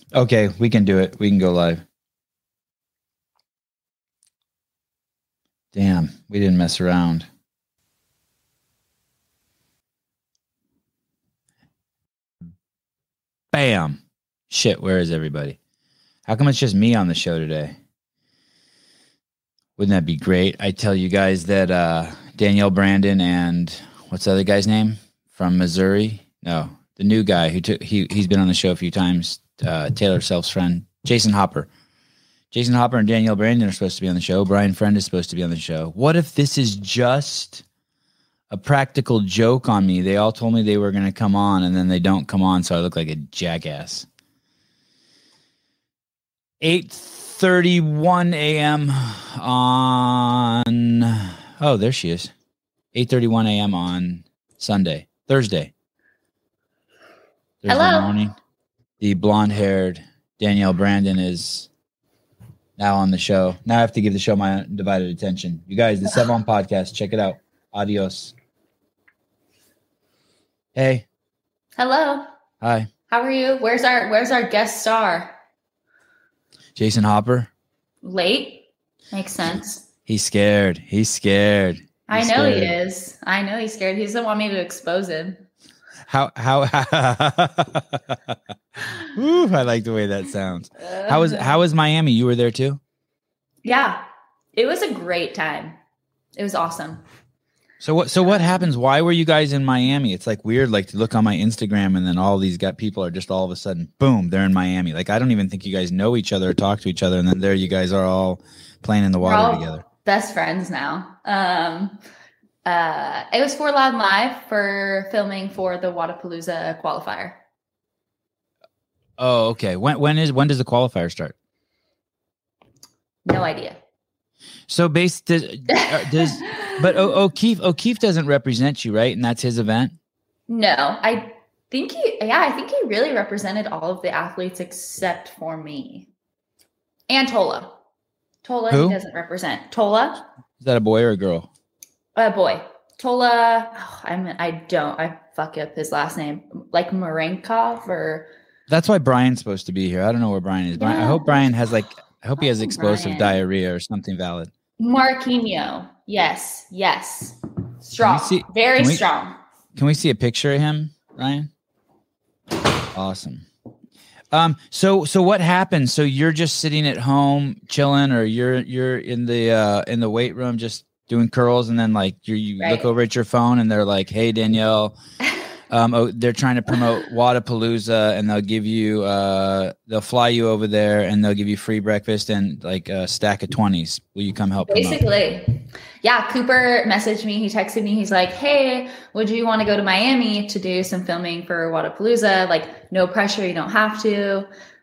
Okay, we can do it. We can go live. Damn, we didn't mess around. Bam. Shit, where is everybody? How come it's just me on the show today? Wouldn't that be great? I tell you guys that Danielle Brandon and what's the other guy's name from Missouri? No, the new guy who he's been on the show a few times. Taylor Self's friend, Jason Hopper. Jason Hopper and Danielle Brandon are supposed to be on the show. Brian Friend is supposed to be on the show. What if this is just a practical joke on me? They all told me they were going to come on, and then they don't come on, so I look like a jackass. 8:31 a.m. on... Oh, there she is. 8:31 a.m. on Thursday Hello. morning. The blonde-haired Danielle Brandon is now on the show. Now I have to give the show my undivided attention. You guys, the Sevon podcast, check it out. Adios. Hey. Hello. Hi. How are you? Where's our guest star? Jason Hopper. Late. Makes sense. He's scared. I know he is. I know he's scared. He doesn't want me to expose him. How Ooh, I like the way that sounds. How was Miami? You were there too? Yeah. It was a great time. It was awesome. So what happens? Why were you guys in Miami? It's like weird, like to look on my Instagram and then all these people are just all of a sudden, boom, they're in Miami. Like I don't even think you guys know each other or talk to each other, and then there you guys are all playing in the water together. Best friends now. It was for Loud Live for filming for the Wodapalooza qualifier. Oh, okay. When does the qualifier start? No idea. So but O'Keefe doesn't represent you, right? And that's his event? No, I think he really represented all of the athletes except for me. And Tola. Who? He doesn't represent. Tola. Is that a boy or a girl? A boy. Tola. I fuck up his last name. Like Marenkov or. That's why Brian's supposed to be here. I don't know where Brian is. Yeah. I hope Brian has I hope he has explosive diarrhea or something valid. Marquinhos. Yes. Strong. Very strong. Can we see a picture of him, Ryan? Awesome. So what happens? So you're just sitting at home chilling, or you're in the weight room just doing curls, and then you right. Look over at your phone and they're like, "Hey, Danielle." They're trying to promote Wodapalooza, and they'll give you they'll fly you over there and they'll give you free breakfast and a stack of 20s. Will you come help basically promote? Yeah, Cooper messaged me. He texted me. He's like, "Hey, would you want to go to Miami to do some filming for Wodapalooza? Like, no pressure. You don't have to,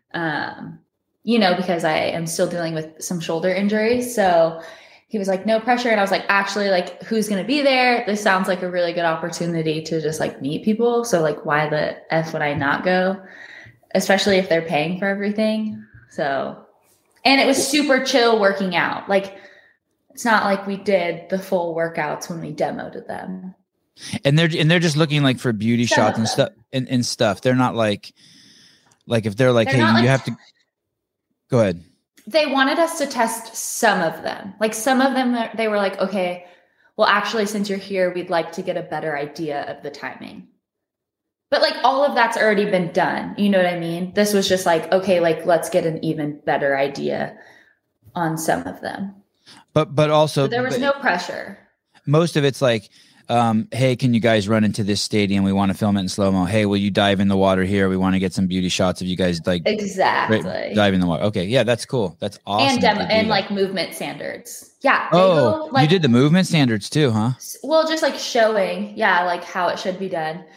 because I am still dealing with some shoulder injuries. So he was like, no pressure. And I was like, actually, who's going to be there? This sounds like a really good opportunity to just meet people. So why the F would I not go? Especially if they're paying for everything. So, and it was super chill working out. It's not like we did the full workouts when we demoed them. And they're just looking for beauty shots and stuff and stuff. They're not if they're hey, you have to go ahead. They wanted us to test some of them. Some of them, they were like, okay, well, actually, since you're here, we'd like to get a better idea of the timing. But all of that's already been done. You know what I mean? This was just okay, let's get an even better idea on some of them. But also, there was no pressure. Most of it's hey, can you guys run into this stadium? We want to film it in slow-mo. Hey, will you dive in the water here? We want to get some beauty shots of you guys exactly dive in the water. Okay, yeah, that's cool. That's awesome. And movement standards. Yeah. You did the movement standards too, huh? Well, just showing, how it should be done.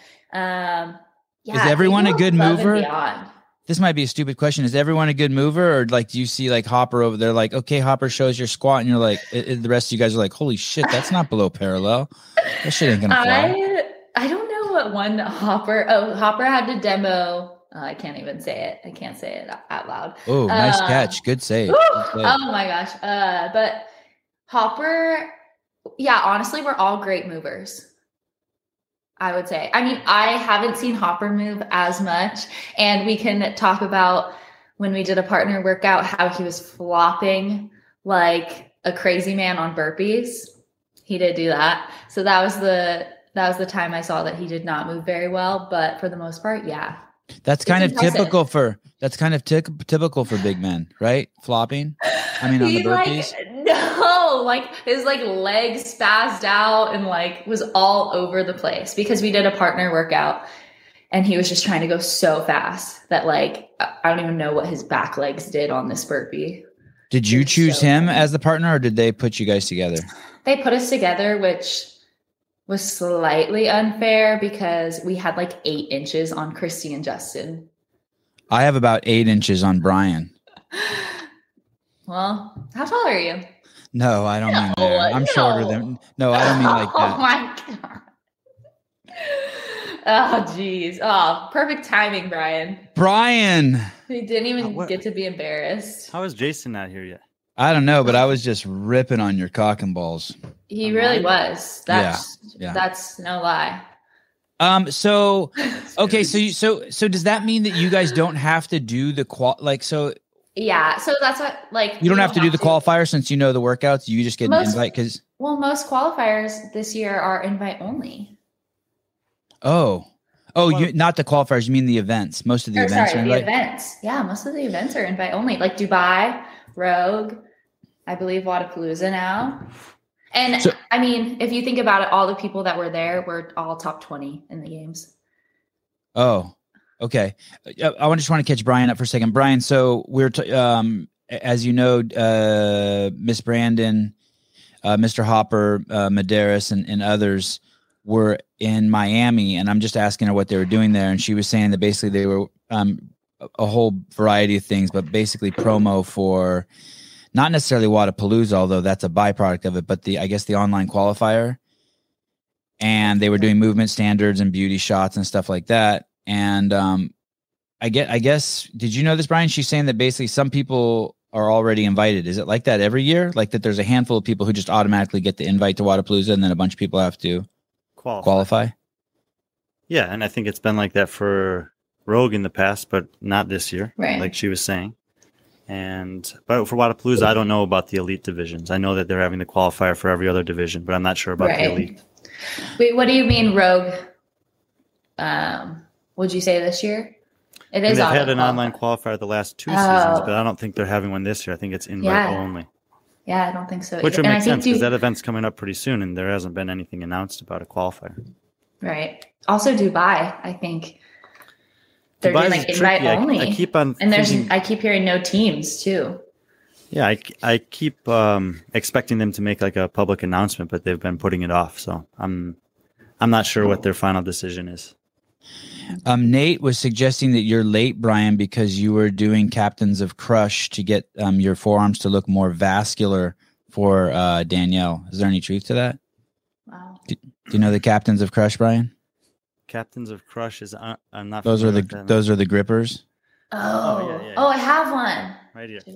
Is everyone a good mover? This might be a stupid question. Is everyone a good mover, or do you see Hopper over there? Okay, Hopper shows your squat, and you're the rest of you guys are holy shit, that's not below parallel. That shit ain't gonna fly. I don't know what one Hopper. Oh, Hopper had to demo. I can't even say it. I can't say it out loud. Oh, nice catch. Good save. Oh my gosh. But Hopper, yeah, honestly, we're all great movers, I would say. I mean, I haven't seen Hopper move as much, and we can talk about when we did a partner workout, how he was flopping like a crazy man on burpees. He did do that. So that was the time I saw that he did not move very well. But for the most part, yeah. That's kind of typical for big men, right? Flopping. I mean, on the burpees. His like legs spazzed out and like was all over the place because we did a partner workout and he was just trying to go so fast that like I don't even know what his back legs did on this burpee. Did you choose him as the partner, or did they put you guys together? They put us together, which was slightly unfair because we had like 8 inches on Christy and Justin. I have about 8 inches on Brian. Well, how tall are you? No, I don't mean there. I'm shorter than. No, I don't mean like that. Oh my God. Oh, geez. Oh, perfect timing, Brian. Brian. He didn't even get to be embarrassed. How is Jason not here yet? I don't know, but I was just ripping on your cock and balls. He really was. That's no lie. So okay, so does that mean that you guys don't have to do the Yeah, so that's what you don't have to do the qualifier since you know the workouts. You just get an invite because most qualifiers this year are invite only. You not the qualifiers. You mean the events? Most of the events are invite. The events. Yeah, most of the events are invite only. Like Dubai, Rogue, I believe Wadapalooza now. And I mean, if you think about it, all the people that were there were all top 20 in the games. Oh, okay. I just want to catch Brian up for a second. Brian, so we're, as you know, Miss Brandon, Mr. Hopper, Medeiros, and others were in Miami, and I'm just asking her what they were doing there. And she was saying that basically they were a whole variety of things, but basically promo for not necessarily Wadapalooza, although that's a byproduct of it, but I guess the online qualifier. And they were doing movement standards and beauty shots and stuff like that. And I guess, did you know this, Brian? She's saying that basically some people are already invited. Is it like that every year? Like that there's a handful of people who just automatically get the invite to Wadapalooza and then a bunch of people have to qualify? Yeah, and I think it's been like that for Rogue in the past, but not this year, right? Like she was saying. But for Wadapalooza, I don't know about the elite divisions. I know that they're having the qualifier for every other division, but I'm not sure about the elite. Wait, what do you mean Rogue? Would you say this year? It is. They've had an online qualifier the last 2 seasons, but I don't think they're having one this year. I think it's invite only. Yeah, I don't think so. Which would make sense because that event's coming up pretty soon, and there hasn't been anything announced about a qualifier. Right. Also, Dubai, I think they're doing like invite only. I keep on, and I keep hearing no teams too. Yeah, I keep expecting them to make like a public announcement, but they've been putting it off. So I'm not sure what their final decision is. Nate was suggesting that you're late, Brian, because you were doing Captains of Crush to get your forearms to look more vascular for Danielle. Is there any truth to that? Wow. Do you know the Captains of Crush, Brian? Captains of Crush is I'm not. Those are the grippers. Yeah. Oh, I have one right here.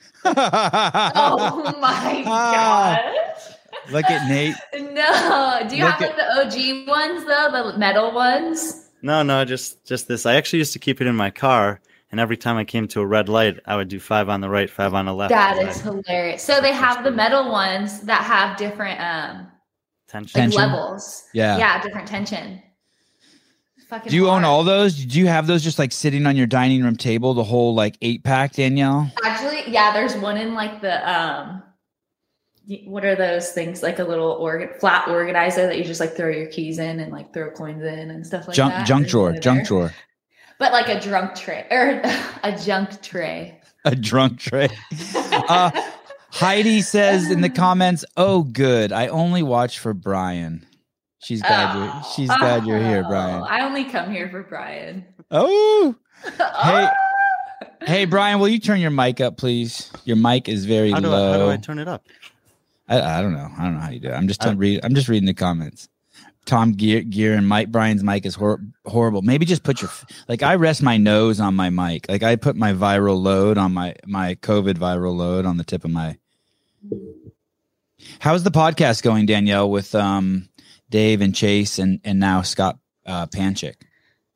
Oh my gosh. Look at Nate. No. Do you have like the OG ones though? The metal ones? No, just this. I actually used to keep it in my car, and every time I came to a red light, I would do 5 on the right, 5 on the left. That is hilarious. So they have the metal ones that have different tension levels. Yeah, different tension. Do you own all those? Do you have those just like sitting on your dining room table, the whole like 8-pack, Danielle? Actually, yeah, there's one in like the what are those things? Like a little flat organizer that you just like throw your keys in and like throw coins in and stuff like that. Junk drawer. But like a drunk tray or a junk tray. A drunk tray. Heidi says in the comments, "Oh, good. I only watch for Brian." She's glad you're here, Brian. I only come here for Brian. Oh. Hey, Brian, will you turn your mic up, please? Your mic is very low. How do I turn it up? I don't know. I don't know how you do it. I'm just reading the comments. Tom Gear and Brian's mic is horrible. Maybe just put I rest my nose on my mic. Like I put my viral load on my COVID viral load on the tip of my. How's the podcast going, Danielle, with Dave and Chase and now Scott Panchik?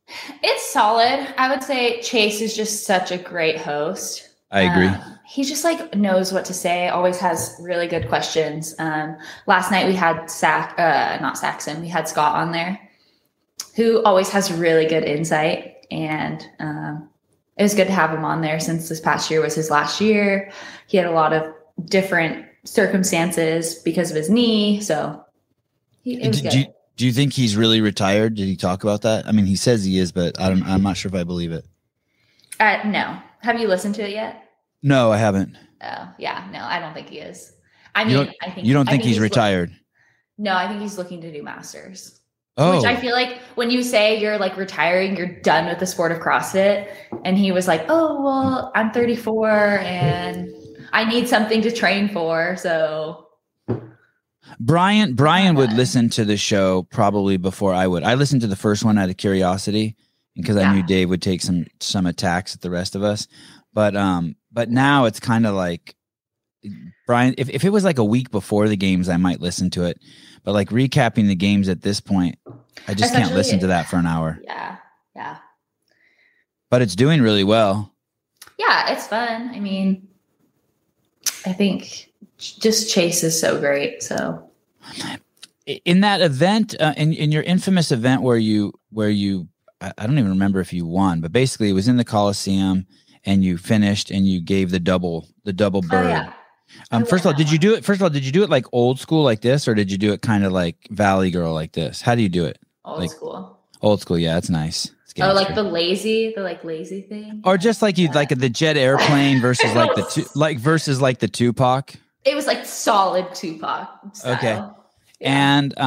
It's solid. I would say Chase is just such a great host. I agree. He just like knows what to say, always has really good questions. Last night we had not Saxon, we had Scott on there, who always has really good insight. And it was good to have him on there since this past year was his last year. He had a lot of different circumstances because of his knee. So it was good. Do you think he's really retired? Did he talk about that? I mean, he says he is, but I'm not sure if I believe it. No. Have you listened to it yet? No, I haven't. Oh, yeah. No, I don't think he is. I mean, you don't think he's retired? No, I think he's looking to do masters. Oh. Which I feel like when you say you're like retiring, you're done with the sport of CrossFit. And he was like, oh, well, I'm 34 and I need something to train for. So Brian would listen to the show probably before I would. I listened to the first one out of curiosity because I knew Dave would take some attacks at the rest of us. But now it's kind of like Brian, if it was like a week before the games, I might listen to it. But like recapping the games at this point, I just can't listen to that for an hour. Yeah. Yeah. But it's doing really well. Yeah, it's fun. I mean, I think just Chase is so great. So in that event, in your infamous event where you I don't even remember if you won, but basically it was in the Coliseum and you finished and you gave the double bird. Oh, yeah. First of all, did you do it like old school like this, or did you do it kind of like Valley Girl like this? How do you do it? Old school. Old school, yeah, that's nice. Oh, like the lazy thing, or just like you like the jet airplane versus like the Tupac. It was like solid Tupac style. Okay, yeah. and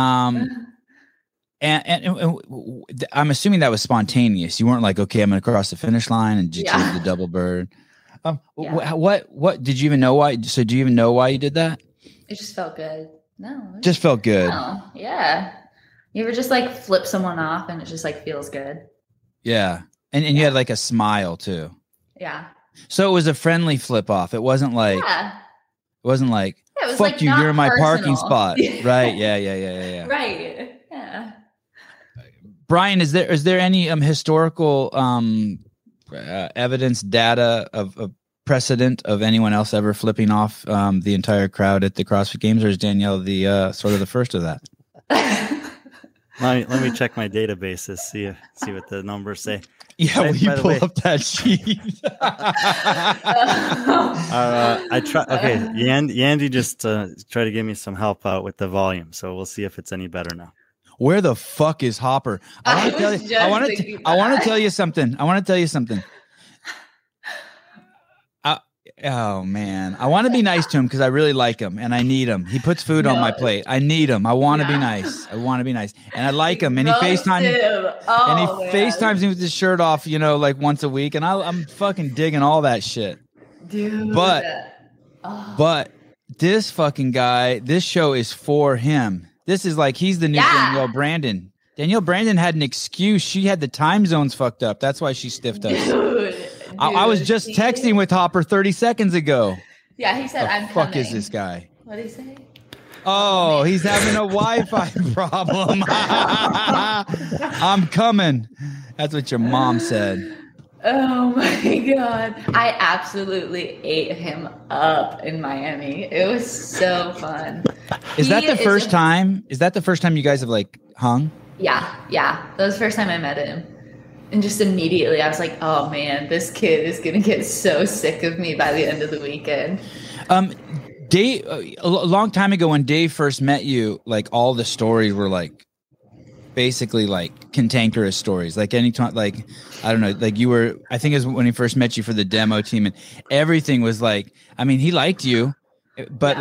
I'm assuming that was spontaneous. You weren't like, okay, I'm going to cross the finish line and just do the double bird. What did you even know why? So do you even know why you did that? It just felt good. No. Just felt good. No. Yeah. You ever just like flip someone off and it just like feels good. Yeah. And you had like a smile too. Yeah. So it was a friendly flip off. It wasn't like, it was fuck like you, you're in my personal. parking spot. Right. Yeah. Right. Yeah. Brian, is there any historical evidence, data of precedent of anyone else ever flipping off the entire crowd at the CrossFit Games, or is Danielle the sort of the first of that? Let me check my databases, see what the numbers say. Yeah, will you pull up that sheet? I try. Okay, Yandy just tried to give me some help out with the volume, so we'll see if it's any better now. Where the fuck is Hopper? I want to tell you something. Oh man, I want to be nice to him because I really like him and I need him. He puts food on my plate. I need him. I want to be nice. And I like him. And he FaceTimes me with his shirt off, like once a week. And I'm fucking digging all that shit. Dude. But this fucking guy, this show is for him. This is like he's the new Danielle Brandon. Danielle Brandon had an excuse. She had the time zones fucked up. That's why she stiffed us. Dude, I was just texting with Hopper 30 seconds ago. Yeah, he said, "I'm fuck coming." Is this guy? What did he say? Oh, he's having a Wi-Fi problem. I'm coming. That's what your mom said. Oh my God. I absolutely ate him up in Miami. It was so fun. Is that the first time? Is that the first time you guys have like hung? Yeah. That was the first time I met him. And just immediately I was like, oh man, this kid is going to get so sick of me by the end of the weekend. Dave, a long time ago when Dave first met you, like all the stories were like basically like cantankerous stories. Like anytime, like, I don't know, like you were, I think it was when he first met you for the demo team and everything was like, I mean, he liked you, but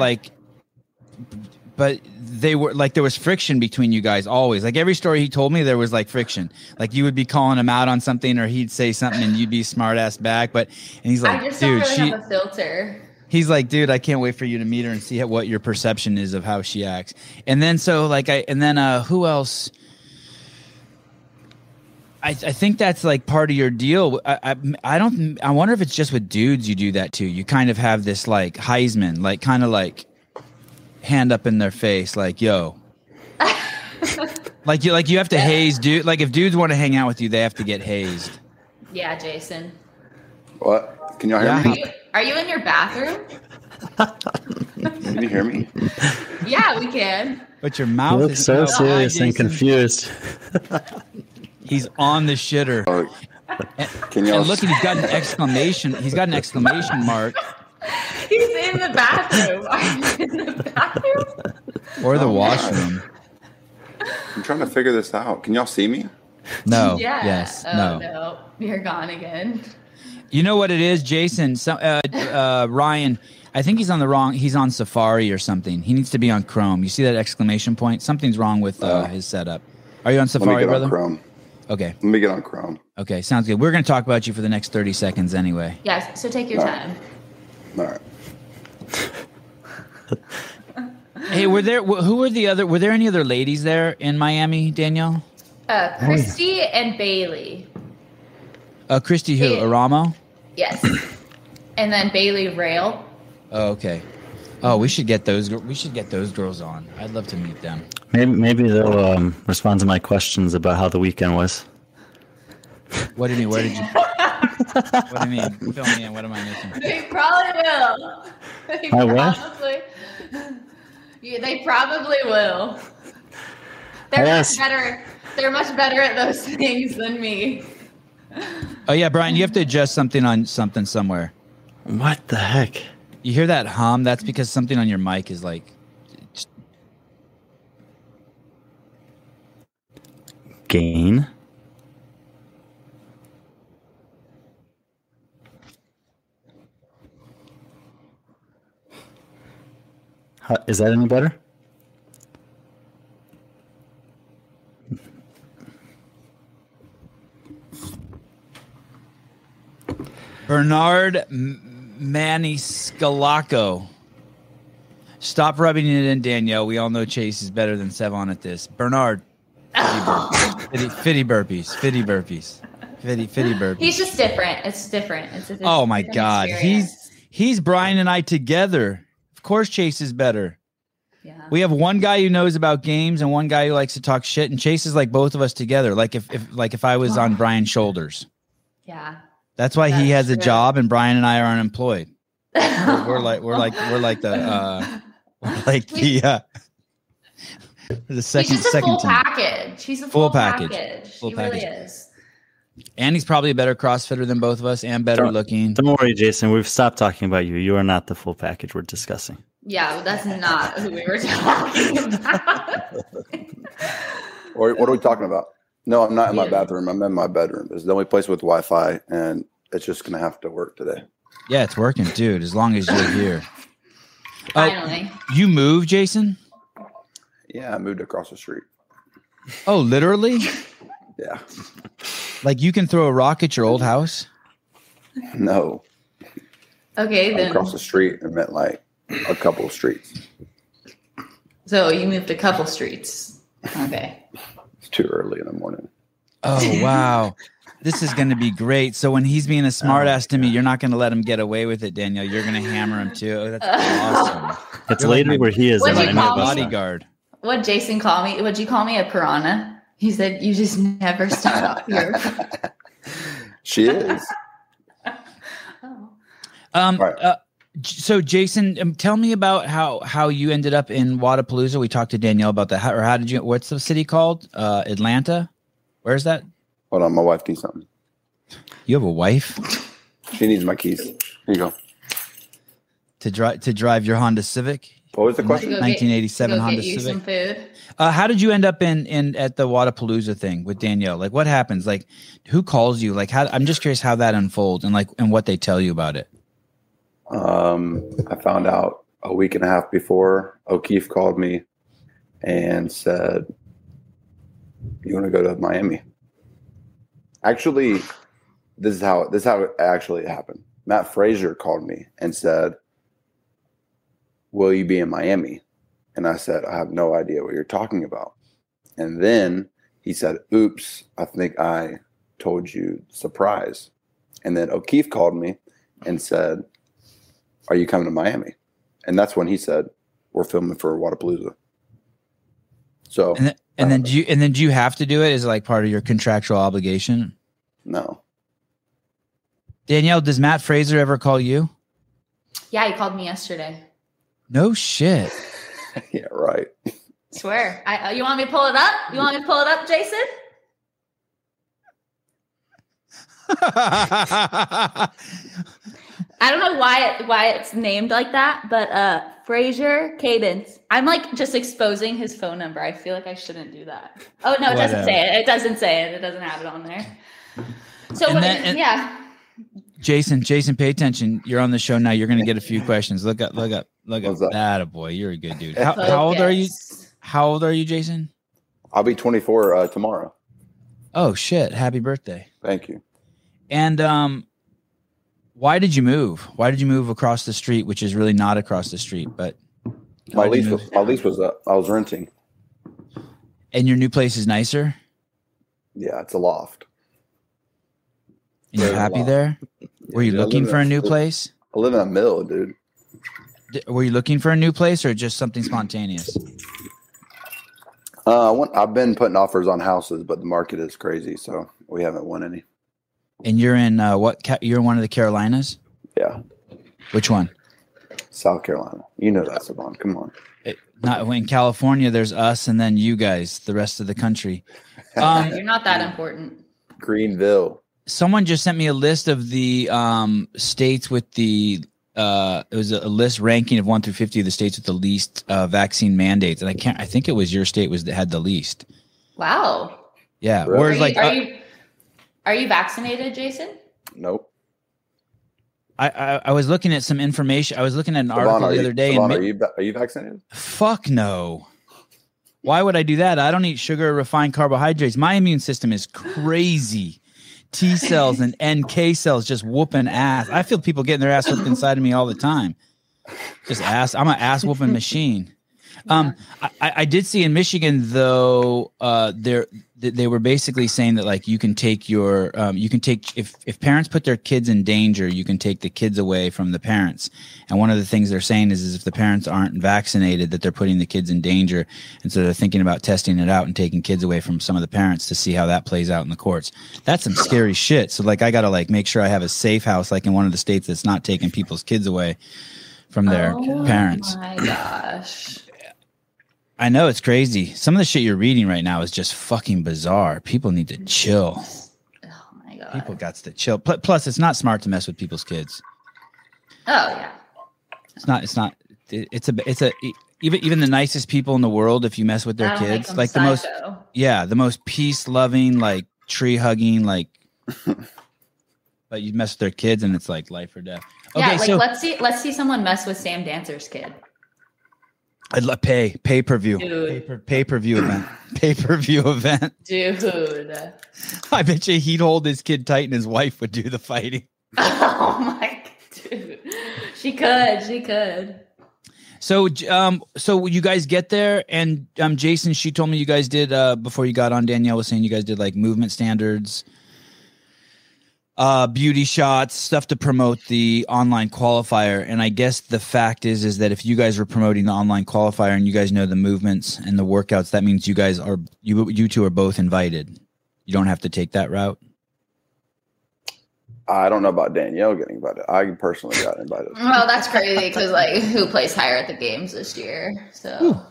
but they were like, there was friction between you guys always. Like every story he told me, there was like friction. Like you would be calling him out on something or he'd say something and you'd be smart ass back. And he's like, I just dude, don't really have a filter. He's like, dude, I can't wait for you to meet her and see what your perception is of how she acts. And then, who else? I think that's like part of your deal. I wonder if it's just with dudes you do that too. You kind of have this like Heisman, like kind of like hand up in their face, like, yo. Like you have to haze dude. Like if dudes want to hang out with you, they have to get hazed. Yeah, Jason. What? Can y'all hear me? Are you in your bathroom? Can you hear me? Yeah, we can. But your You mouth look is so so serious and confused. He's on the shitter. Can y'all And look, he's got an exclamation. He's got an exclamation mark. He's in the bathroom. Are you in the bathroom? Or the washroom. I'm trying to figure this out. Can y'all see me? No. Yeah. Yes. Oh, No. no. You're gone again. You know what it is, Jason? Ryan, I think he's on Safari or something. He needs to be on Chrome. You see that exclamation point? Something's wrong with his setup. Are you on Let me Safari, get brother? on Chrome. Okay. Let me get on Chrome. Okay. Sounds good. We're going to talk about you for the next 30 seconds anyway. Yeah, so take your No. time. All right. Hey, were there any other ladies there in Miami, Danielle? Christy and Bailey. Christy who? Yeah. Aramo? Yes. And then Bailey Rail. Oh, okay. Oh, we should get those girls on. I'd love to meet them. Maybe they'll respond to my questions about how the weekend was. What do you mean? Where did you? What do you mean? Fill me in. What am I missing? They probably will. They My what? probably, yeah, they probably will. They're Yes. much better. They're much better at those things than me. Oh yeah, Brian, you have to adjust something on something somewhere. What the heck? You hear that hum? That's because something on your mic is like. Gain? Is that any better? Bernard Maniscalco. Stop rubbing it in, Danielle. We all know Chase is better than Sevon at this. Bernard. Fitty burpees. Fitty burpees. He's just different. It's different. It's a Oh my different God. experience. He's Brian and I together. Of course Chase is better. Yeah. We have one guy who knows about games and one guy who likes to talk shit, and Chase is like both of us together. Like if I was on Brian's shoulders. Yeah. That's why he That's has a true. job and Brian and I are unemployed. We're like the second He's just a full team. package. He's a Full full package. package. Full He really package. is. And he's probably a better CrossFitter than both of us and better looking. Don't worry, Jason. We've stopped talking about you. You are not the full package we're discussing. Yeah, that's not who we were talking about. Or what are we talking about? No, I'm not in my Yeah. bathroom. I'm in my bedroom. It's the only place with Wi-Fi, and it's just going to have to work today. Yeah, it's working, dude, as long as you're here. Finally. You moved, Jason? Yeah, I moved across the street. Oh, literally? Yeah. Like you can throw a rock at your old house? No. Okay, then. Across the street, it meant like a couple of streets. So you moved a couple streets. Okay. It's too early in the morning. Oh, wow. This is going to be great. So when he's being a smartass to me, you're not going to let him get away with it, Danielle. You're going to hammer him too. Oh, that's awesome. It's You're like later my- where he is. What'd and you I know call me? about that. Bodyguard. What'd Jason call me? What'd you call me? A piranha? He said, you just never start off here. She is. Oh. Right. So Jason, tell me about how you ended up in Wadapalooza. We talked to Danielle about that. How did you? What's the city called? Atlanta. Where's that? Hold on, my wife needs something. You have a wife She needs my keys. Here you go. to drive your Honda Civic. What was the question? 1987 Go Honda get you Civic. some food. How did you end up in at the Wadapalooza thing with Danielle? Like, what happens? Like, who calls you? Like, I'm just curious how that unfolds and what they tell you about it. I found out a week and a half before. O'Keefe called me and said, "You want to go to Miami?" Actually, this is how it actually happened. Matt Frazier called me and said, "Will you be in Miami?" And I said, "I have no idea what you're talking about." And then he said, "Oops, I think I told you surprise." And then O'Keefe called me and said, "Are you coming to Miami?" And that's when he said, "We're filming for Wadapalooza." So and then do you have to do it? Is it like part of your contractual obligation? no. Danielle, does Matt Fraser ever call you? Yeah, he called me yesterday. No shit. Yeah, right. Swear. You want me to pull it up? You want me to pull it up, Jason? I don't know why it's named like that, but Fraser Cadence. I'm like just exposing his phone number. I feel like I shouldn't do that. Oh no, it doesn't say it. It doesn't say it. It doesn't have it on there. So yeah. Jason, pay attention. You're on the show now. You're going to get a few questions. Look up. What's that? That boy. You're a good dude. How old are you? How old are you, Jason? I'll be 24 tomorrow. Oh shit! Happy birthday. Thank you. And why did you move? Why did you move across the street, which is really not across the street, but My lease was up. I was renting. And your new place is nicer? Yeah, it's a loft. And you're happy there? Were you looking for a new place? I live in a mill, dude. Were you looking for a new place or just something spontaneous? I've been putting offers on houses, but the market is crazy, so we haven't won any. And you're in you're in one of the Carolinas? Yeah. Which one? South Carolina. You know that, Savon. Come on. In California, there's us and then you guys, the rest of the country. You're not that important. Greenville. Someone just sent me a list of the states with the it was a list ranking of 1 through 50 of the states with the least vaccine mandates, and I think it was your state that had the least. Wow. Yeah. Really? Whereas Are you vaccinated, Jason? Nope. I was looking at some information. I was looking at an article the other day. Savon, are you vaccinated? Fuck no. Why would I do that? I don't eat sugar or refined carbohydrates. My immune system is crazy. T cells and NK cells just whooping ass. I feel people getting their ass whooped inside of me all the time. Just ass. I'm an ass whooping machine. I did see in Michigan though, they were basically saying that like you can take if parents put their kids in danger, you can take the kids away from the parents. And one of the things they're saying is if the parents aren't vaccinated, that they're putting the kids in danger. And so they're thinking about testing it out and taking kids away from some of the parents to see how that plays out in the courts. That's some scary shit. So like I got to like make sure I have a safe house like in one of the states that's not taking people's kids away from their parents. Oh my gosh. I know it's crazy. Some of the shit you're reading right now is just fucking bizarre. People need to chill. Oh my god. People got to chill. Plus, it's not smart to mess with people's kids. Oh yeah. Even the nicest people in the world, if you mess with their kids, like the most peace loving, like tree hugging, like, but you mess with their kids and it's like life or death. Okay, yeah, like let's see someone mess with Sam Dancer's kid. I'd love pay-per-view event. Pay-per-view event. Dude. I bet you he'd hold his kid tight and his wife would do the fighting. Oh my dude. She could. So you guys get there and Jason, she told me you guys did before you got on, Danielle was saying you guys did like movement standards, beauty shots, stuff to promote the online qualifier. And I guess the fact is that if you guys were promoting the online qualifier and you guys know the movements and the workouts, that means you two are both invited. You don't have to take that route. I don't know about Danielle getting invited. I personally got invited. Well, that's crazy because like who placed higher at the games this year? So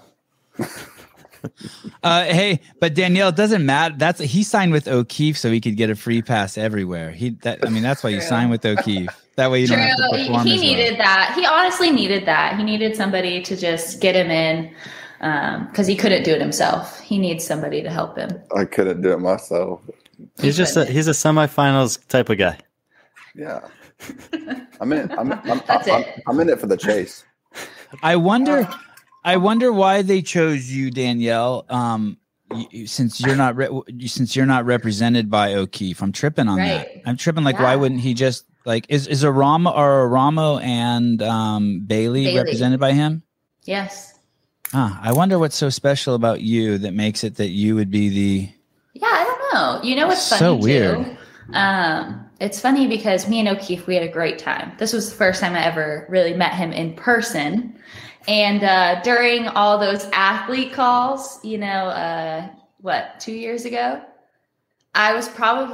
hey, but Danielle, it doesn't matter. He signed with O'Keefe so he could get a free pass everywhere. That's why you sign with O'Keefe. That way you don't have to perform. He needed that. He honestly needed that. He needed somebody to just get him in because he couldn't do it himself. He needs somebody to help him. I couldn't do it myself. He's a semifinals type of guy. Yeah, I'm in it for the chase. I wonder why they chose you, Danielle. Since you're not represented by O'Keefe, I'm tripping on that. I'm tripping. Like, why wouldn't he just like is Aramo and Bailey represented by him? Yes. I wonder what's so special about you that makes it that you would be the. Yeah, I don't know. You know what's funny so weird. too? it's funny because me and O'Keefe, we had a great time. This was the first time I ever really met him in person. And during all those athlete calls, 2 years ago, I was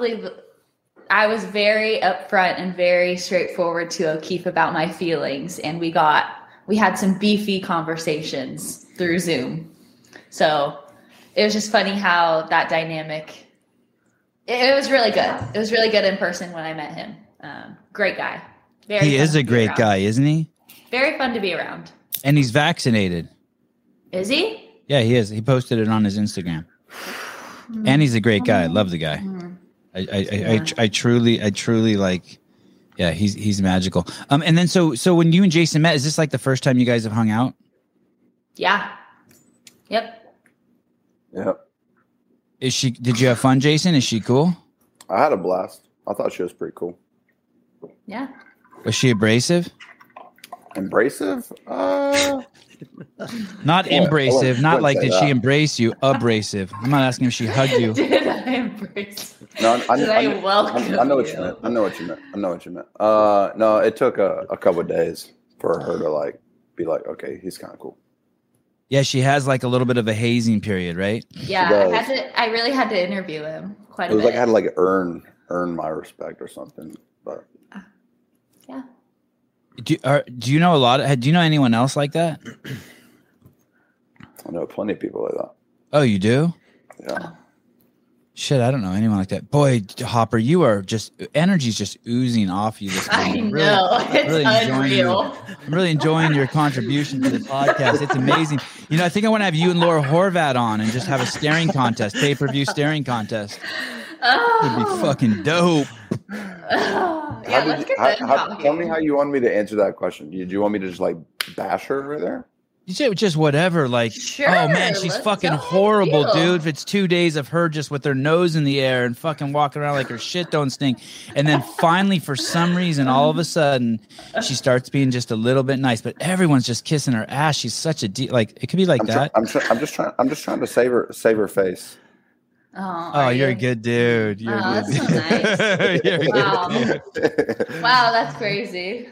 very upfront and very straightforward to O'Keefe about my feelings. And we had some beefy conversations through Zoom. So it was just funny how that dynamic, it was really good. It was really good in person when I met him. Great guy. He is a great guy, isn't he? Very fun to be around. And he's vaccinated. Is he? Yeah, he is. He posted it on his Instagram. And he's a great guy. I love the guy. I truly like, yeah, he's magical. And then so when you and Jason met, is this like the first time you guys have hung out? Yeah. Yep. Did you have fun, Jason? Is she cool? I had a blast. I thought she was pretty cool. Yeah. Was she abrasive? Abrasive? Not embracive. Not like did she embrace you? Abrasive. I'm not asking if she hugged you. Did I embrace? No, I welcome I know what you meant. I know what you meant. No, it took a couple of days for her to be like, okay, he's kind of cool. Yeah, she has like a little bit of a hazing period, right? Yeah, I really had to interview him quite a bit. It was like I had to earn my respect or something. But yeah. Do you know do you know anyone else like that? I know plenty of people like that. Oh, you do? Yeah. Shit, I don't know anyone like that. Boy, Hopper, you are energy's just oozing off you this morning. I know. It's unreal. I'm really enjoying your contribution to the podcast. It's amazing. I think I want to have you and Laura Horvat on and just have a staring contest, pay-per-view staring contest. It'd be fucking dope. Yeah, let's get that talking. Tell me how you want me to answer that question. Did you want me to just bash her over there? You say just whatever, sure, oh man, she's fucking horrible, dude. If it's 2 days of her just with her nose in the air and fucking walking around like her shit don't stink, and then finally, for some reason, all of a sudden, she starts being just a little bit nice, but everyone's just kissing her ass. She's such a it could be like that. I'm just trying to save her face. Oh, you're a good dude. You're that's so nice. Wow. Wow, that's crazy.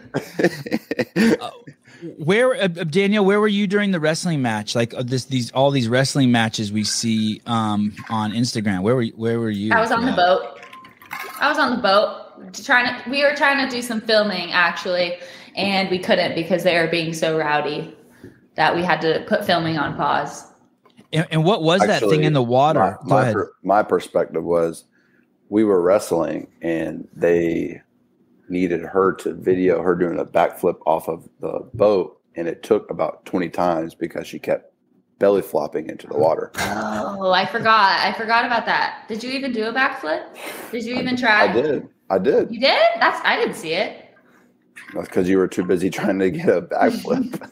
Daniel, where were you during the wrestling match? Like all these wrestling matches we see on Instagram. Where were you? I was on the boat. We were trying to do some filming actually, and we couldn't because they were being so rowdy that we had to put filming on pause. And what was that thing in the water? My perspective was we were wrestling and they needed her to video her doing a backflip off of the boat, and it took about 20 times because she kept belly flopping into the water. Oh, I forgot about that. Did you even do a backflip? Did you even try? I did. You did? I didn't see it. That's because you were too busy trying to get a backflip.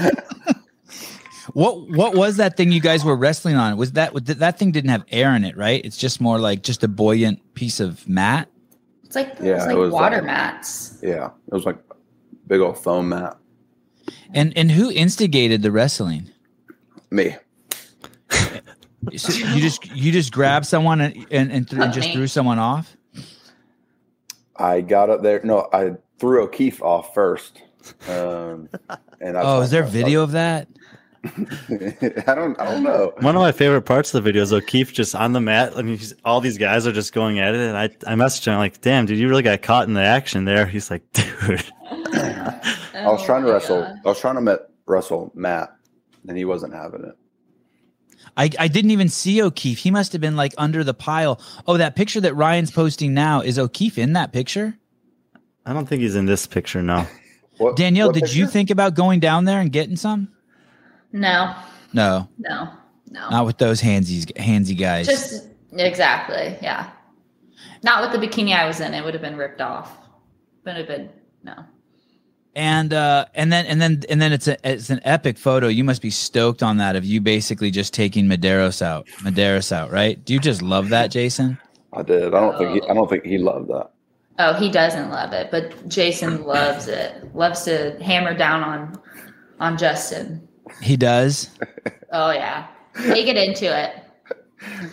What was that thing you guys were wrestling on? That thing didn't have air in it, right? It's just more like just a buoyant piece of mat. It's like it was water mats. Yeah, it was like big old foam mat. And who instigated the wrestling? Me. So you just grabbed someone and just threw someone off? I got up there. No, I threw O'Keefe off first. Is there video of that? I don't know. One of my favorite parts of the video is O'Keefe just on the mat, and all these guys are just going at it. And I messaged him like, "Damn, dude, you really got caught in the action there." He's like, "Dude." I was trying to wrestle. God. I was trying to wrestle Matt, and he wasn't having it. I didn't even see O'Keefe. He must have been like under the pile. Oh, that picture that Ryan's posting now, is O'Keefe in that picture? I don't think he's in this picture. No. Danielle, did you think about going down there and getting some? No. Not with those handsy guys. Just exactly, yeah. Not with the bikini I was in. It would have been ripped off. Would have been no. And then it's an epic photo. You must be stoked on that of you basically just taking Medeiros out, right? Do you just love that, Jason? I did. I don't think he loved that. Oh, he doesn't love it, but Jason loves it. Loves to hammer down on Justin. He does? Oh, yeah. They get into it.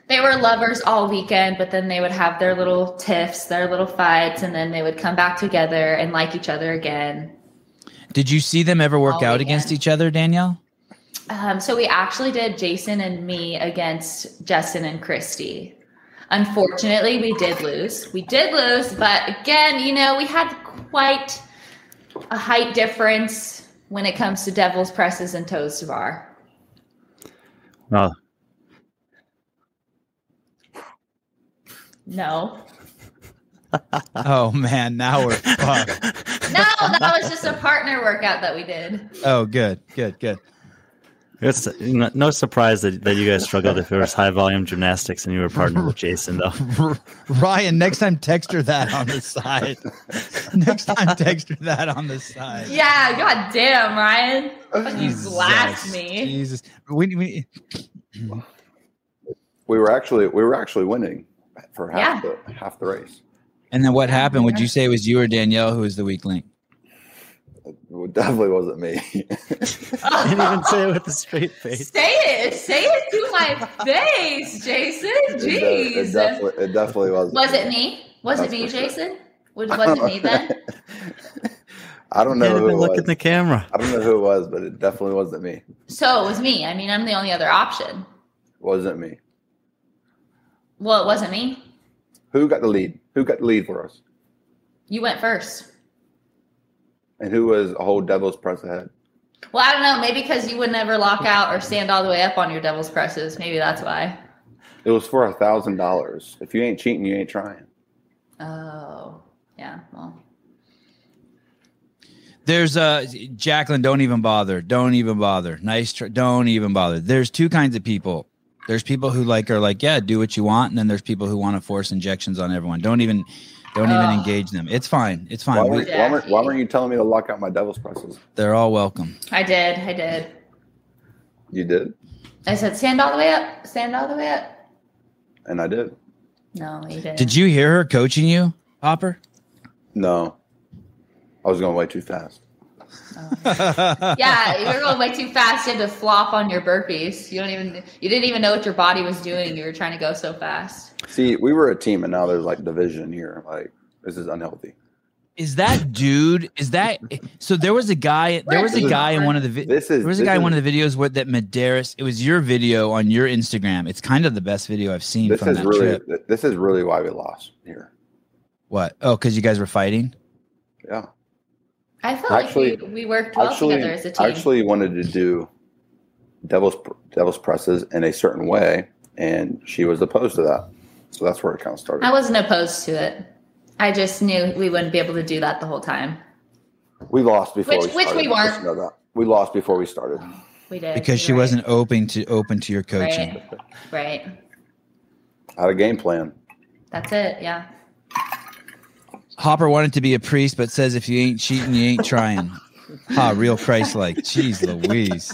They were lovers all weekend, but then they would have their little tiffs, their little fights, and then they would come back together and like each other again. Did you see them ever work All out weekend. against each other, Danielle? So we actually did Jason and me against Justin and Christy. Unfortunately, we did lose. But again, you know, we had quite a height difference when it comes to devil's presses and toes to bar. Well, No. Oh man, now we're fucked. No, that was just a partner workout that we did. Oh, good. it's no surprise that you guys struggled if it was high volume gymnastics and you were partnered with Jason, though. Ryan, next time text her that on the side. Next time text her that on the side. Yeah, god damn, Ryan. You blast me. Jesus. We were actually winning for half the race. And then what happened? Would you say it was you or Danielle who was the weak link? It definitely wasn't me. You didn't even say it with a straight face. Say it to my face, Jason. Jeez. It definitely wasn't. Was it me? Was it me, Jason? Was it me then? I don't know who it Look was. at the camera. I don't know who it was, but it definitely wasn't me. So it was me. I mean, I'm the only other option. Wasn't me. Well, it wasn't me. Who got the lead? Who got the lead for us? You went first. And who was a whole devil's press ahead? Well, I don't know. Maybe because you would never lock out or stand all the way up on your devil's presses. Maybe that's why. It was for $1,000. If you ain't cheating, you ain't trying. Oh, yeah. Well, There's Jacqueline, don't even bother. Don't even bother. Don't even bother. There's two kinds of people. There's people who are like, yeah, do what you want. And then there's people who want to force injections on everyone. Don't even engage them. It's fine. It's fine. Why weren't you telling me to lock out my devil's presses? They're all welcome. I did. You did. I said, stand all the way up. Stand all the way up. And I did. No, you didn't. Did you hear her coaching you, Hopper? No. I was going way too fast. Yeah, you were going way too fast. You had to flop on your burpees. You didn't even know what your body was doing. You were trying to go so fast. See, we were a team, and now there's like division here. Like, this is unhealthy. Is that dude? So there was a guy. There was a guy in one of the. There was a guy in one of the videos where that Medeiros. It was your video on your Instagram. It's kind of the best video I've seen from that trip. This is really why we lost here. What? Oh, because you guys were fighting. Yeah. I felt like we worked well together as a team. I actually wanted to do devil's presses in a certain way, and she was opposed to that. So that's where it kind of started. I wasn't opposed to it. I just knew we wouldn't be able to do that the whole time. We lost before we started. Which we weren't. Just know that. We lost before we started. We did. Because she wasn't open to your coaching. Right. I had a game plan. That's it. Yeah. Hopper wanted to be a priest, but says if you ain't cheating, you ain't trying. Real Christ-like. Jeez Louise.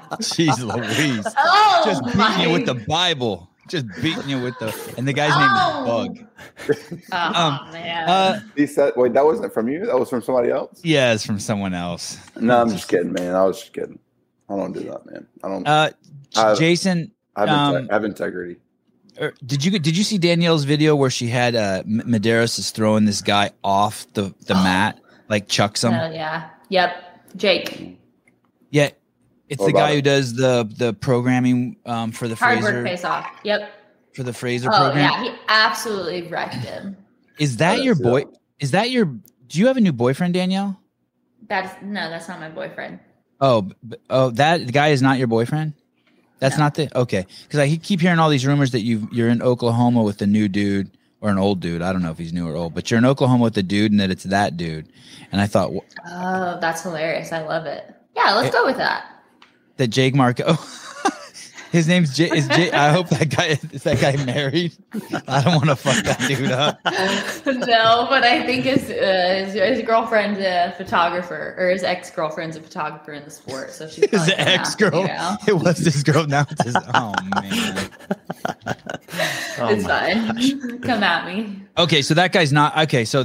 Oh, Just beating you with the Bible. Just beating you with and the guy's name is Bug. Oh, man. He said, wait, that wasn't from you? That was from somebody else? Yeah, it's from someone else. No, I'm just kidding, man. I was just kidding. I don't do that, man. I don't. Jason, I have integrity. Did you see Danielle's video where she had Medeiros is throwing this guy off the mat, like chucks him? Oh, yeah. Yep. Jake. Yeah. It's the guy who does the programming for the Hard Fraser. work pays off. Yep. For the Fraser Oh, program. yeah. He absolutely wrecked him. Is that your boy? Is that your? Do you have a new boyfriend, Danielle? That's not my boyfriend. That guy is not your boyfriend. That's not okay. Because I keep hearing all these rumors that you're in Oklahoma with a new dude or an old dude. I don't know if he's new or old, but you're in Oklahoma with a dude, and that it's that dude. And I thought, oh, that's hilarious. I love it. Yeah, let's go with that. That Jake Marco. His name's Jay. I hope that guy married. I don't want to fuck that dude up. No, but I think his girlfriend's a photographer, or his ex-girlfriend's a photographer in the sport. So she's his ex-girl. It was his girl. Now it's his. Oh man. It's fine. Come at me. Okay, so that guy's not okay. So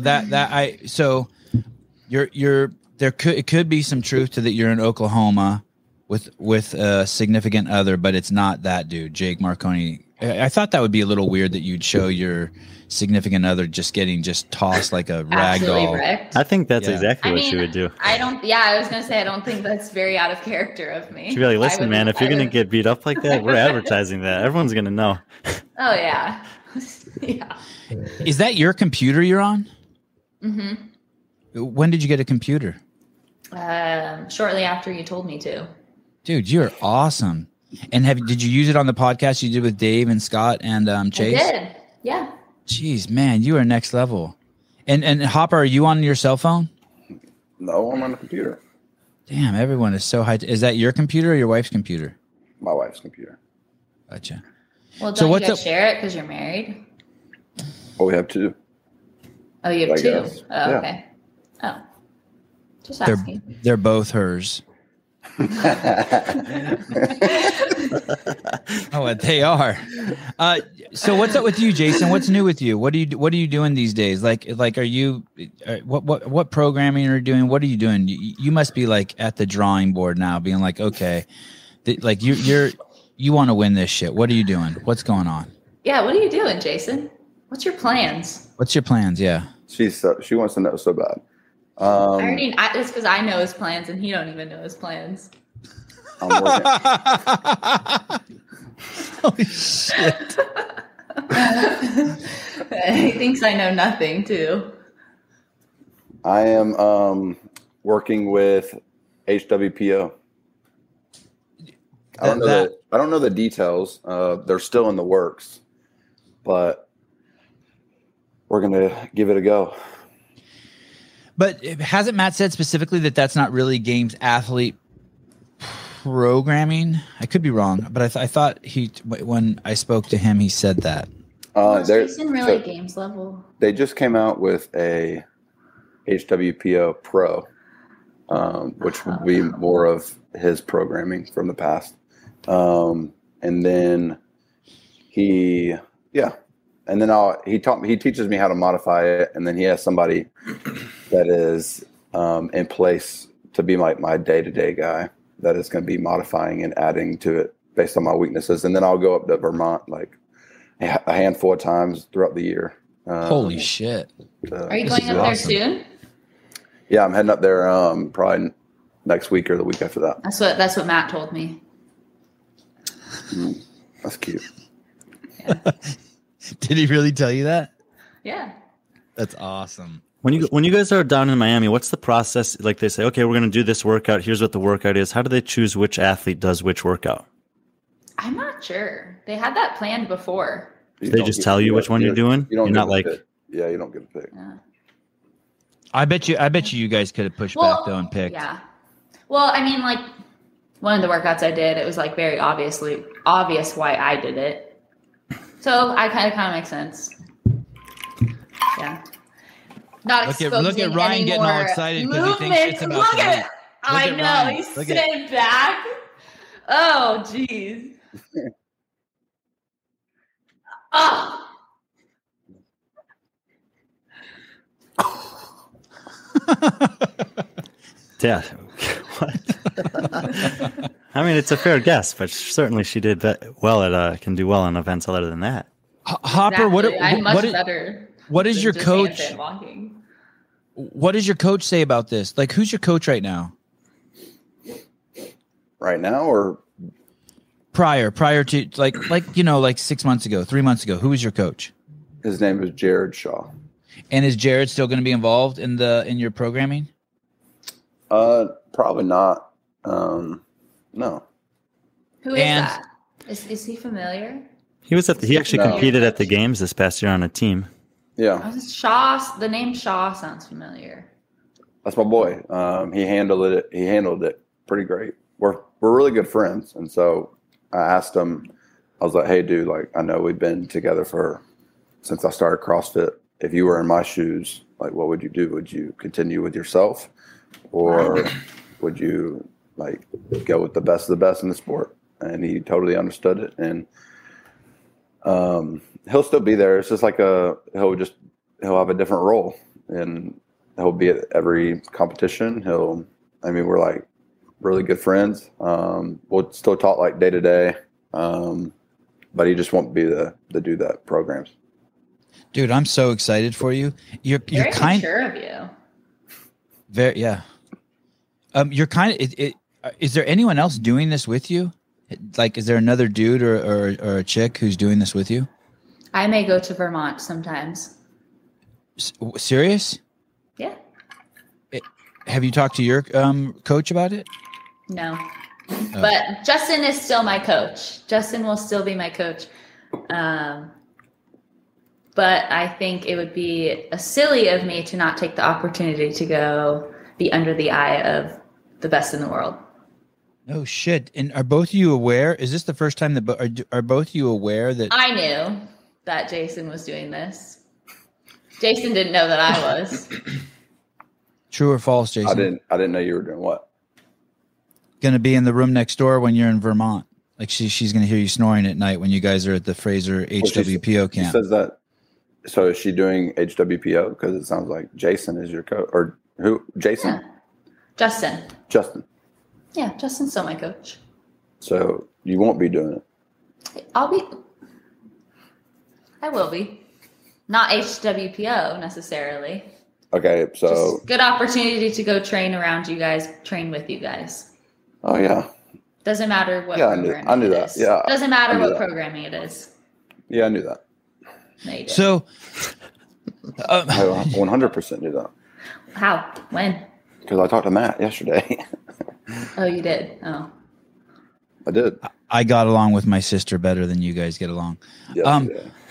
it could be some truth to that. You're in Oklahoma with a significant other, but it's not that dude, Jake Marconi. I thought that would be a little weird that you'd show your significant other just tossed like a rag Absolutely doll. wrecked. I think that's Yeah. exactly what she would do. I was going to say, I don't think that's very out of character of me. She'd be like, I listen, would- man, if you're I going to would- get beat up like that, we're advertising that. Everyone's going to know. Oh, yeah. Yeah. Is that your computer you're on? Mm-hmm. When did you get a computer? Shortly after you told me to. Dude, you're awesome. And did you use it on the podcast you did with Dave and Scott and Chase? I did. Yeah. Jeez, man, you are next level. And Hopper, are you on your cell phone? No, I'm on the computer. Damn, everyone is so high. Is that your computer or your wife's computer? My wife's computer. Gotcha. Well, don't So you what's guys up- share it because you're married? Oh, we have two. Oh, you have I two? guess. Oh, Yeah. okay. Oh. Just asking. They're both hers. Oh, they are. So what's up with you, Jason? What's new with you? What are you doing these days? Like, are you what programming are you doing? What are you doing? You must be like at the drawing board now, being like, okay, like you want to win this shit. What are you doing? What's going on? Yeah, what are you doing, Jason? What's your plans? What's your plans? Yeah. She wants to know so bad. It's because I know his plans and he don't even know his plans. I'm working. Holy shit. He thinks I know nothing too. I am working with HWPO. I don't know the details. They're still in the works, but we're gonna give it a go. But hasn't Matt said specifically that that's not really games athlete programming? I could be wrong, but I thought when I spoke to him, he said that. Is Jason really games level? They just came out with a HWPO Pro, which would be more of his programming from the past. And then he teaches me how to modify it, and then he has somebody that is in place to be my day-to-day guy that is going to be modifying and adding to it based on my weaknesses. And then I'll go up to Vermont like a handful of times throughout the year. Holy shit. Are you going up there soon? Yeah, I'm heading up there probably next week or the week after that. That's what Matt told me. That's cute. Yeah. Did he really tell you that? Yeah. That's awesome. When you guys are down in Miami, what's the process? Like they say, okay, we're going to do this workout. Here's what the workout is. How do they choose which athlete does which workout? I'm not sure. They had that planned before. They just tell you which one you're doing? You don't You're not get like, a pick. Yeah, you don't get a pick. Yeah. I bet you guys could have pushed back though and picked. Yeah. Well, I mean, like one of the workouts I did, it was like very obvious why I did it. So I kind of makes sense. Yeah. Not Look at Ryan getting all excited because he thinks shit's about Look to at leak. it. I know. Ryan. He's Look at sitting back. Oh, jeez. Oh. yeah. What? I mean, it's a fair guess, but certainly she did well at can do well on events other than that. Hopper, Exactly. I'm much better. What is than your just coach? handstand walking. What does your coach say about this? Like, who's your coach right now? Right now, or Prior to like 6 months ago, 3 months ago, who was your coach? his name is Jared Shaw. And is Jared still going to be involved in your programming? Probably not. No. Who is And- that? Is he familiar? He actually No. competed at the games this past year on a team. Yeah, The name Shaw sounds familiar. that's my boy. He handled it pretty great. We're really good friends, and so I asked him. I was like, "Hey, dude, like I know we've been together since I started CrossFit. If you were in my shoes, like what would you do? Would you continue with yourself, or would you like go with the best of the best in the sport?" And he totally understood it, and he'll still be there. It's just like he'll have a different role, and he'll be at every competition. We're like really good friends. We'll still talk like day to day. but he just won't be the do that programs. Dude, I'm so excited for you. You're Very kind mature of you. very yeah. You're kind of is there anyone else doing this with you? Like, is there another dude or a chick who's doing this with you? I may go to Vermont sometimes. Serious? Yeah. Have you talked to your coach about it? No. But Justin is still my coach. Justin will still be my coach. But I think it would be silly of me to not take the opportunity to go be under the eye of the best in the world. Oh shit! And are both of you aware? Is this the first time that are both of you aware that I knew that Jason was doing this? Jason didn't know that I was. True or false, Jason? I didn't know you were doing what. Going to be in the room next door when you're in Vermont. Like she's going to hear you snoring at night when you guys are at the Fraser HWPO camp. She says that. So is she doing HWPO? Because it sounds like Jason is your coach. Or who? Jason? Yeah. Justin. Yeah, Justin's still my coach. So you won't be doing it. I will be. Not HWPO necessarily. Okay, so Just good opportunity to go train around you guys, train with you guys. Oh yeah. Doesn't matter what programming I knew it that. is. Yeah. Doesn't matter what that. programming it is. Yeah, I knew that. No, you didn't. So, I 100% knew that. How? When? Because I talked to Matt yesterday. Oh, you did. Oh. I did. I got along with my sister better than you guys get along. Yes,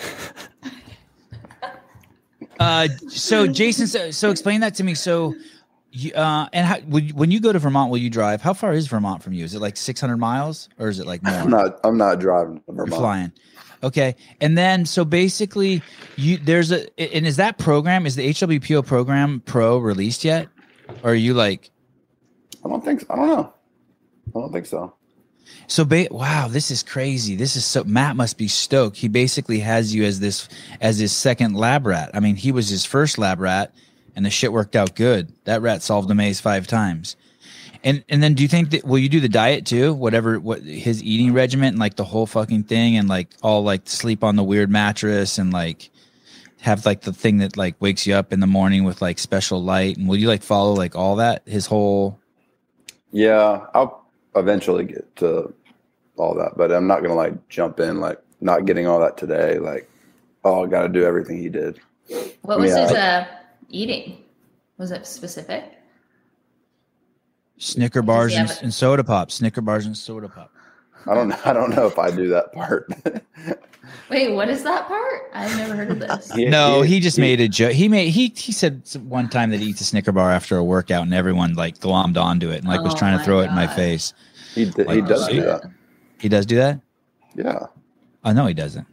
So Jason, so explain that to me. So, you, and how, when you go to Vermont, will you drive? How far is Vermont from you? Is it like 600 miles or is it like more? I'm not driving to Vermont. You're flying. Okay. And then, so basically and is the HWPO program pro released yet? Or are you like, I don't think so. I don't know. I don't think so. so wow, this is crazy. This is so, Matt must be stoked. He basically has you as his second lab rat. I mean, he was his first lab rat and the shit worked out good. That rat solved a maze 5 times. And then do you think that, will you do the diet too? What his eating regimen and like the whole fucking thing and like all like sleep on the weird mattress and like have like the thing that like wakes you up in the morning with like special light, and will you like follow like all that, his whole? Yeah, I'll eventually get to all that, but I'm not going to like jump in, like not getting all that today. Like, I got to do everything he did. What was his eating? Was it specific? Snicker bars and soda pop. Snicker bars and soda pop. I don't know if I do that part. Wait, what is that part? I've never heard of this. He just made a joke. He said one time that he eats a Snicker bar after a workout, and everyone like glommed onto it and like was trying to throw it in my face. He does do that. He does do that? Yeah. Oh no, he doesn't.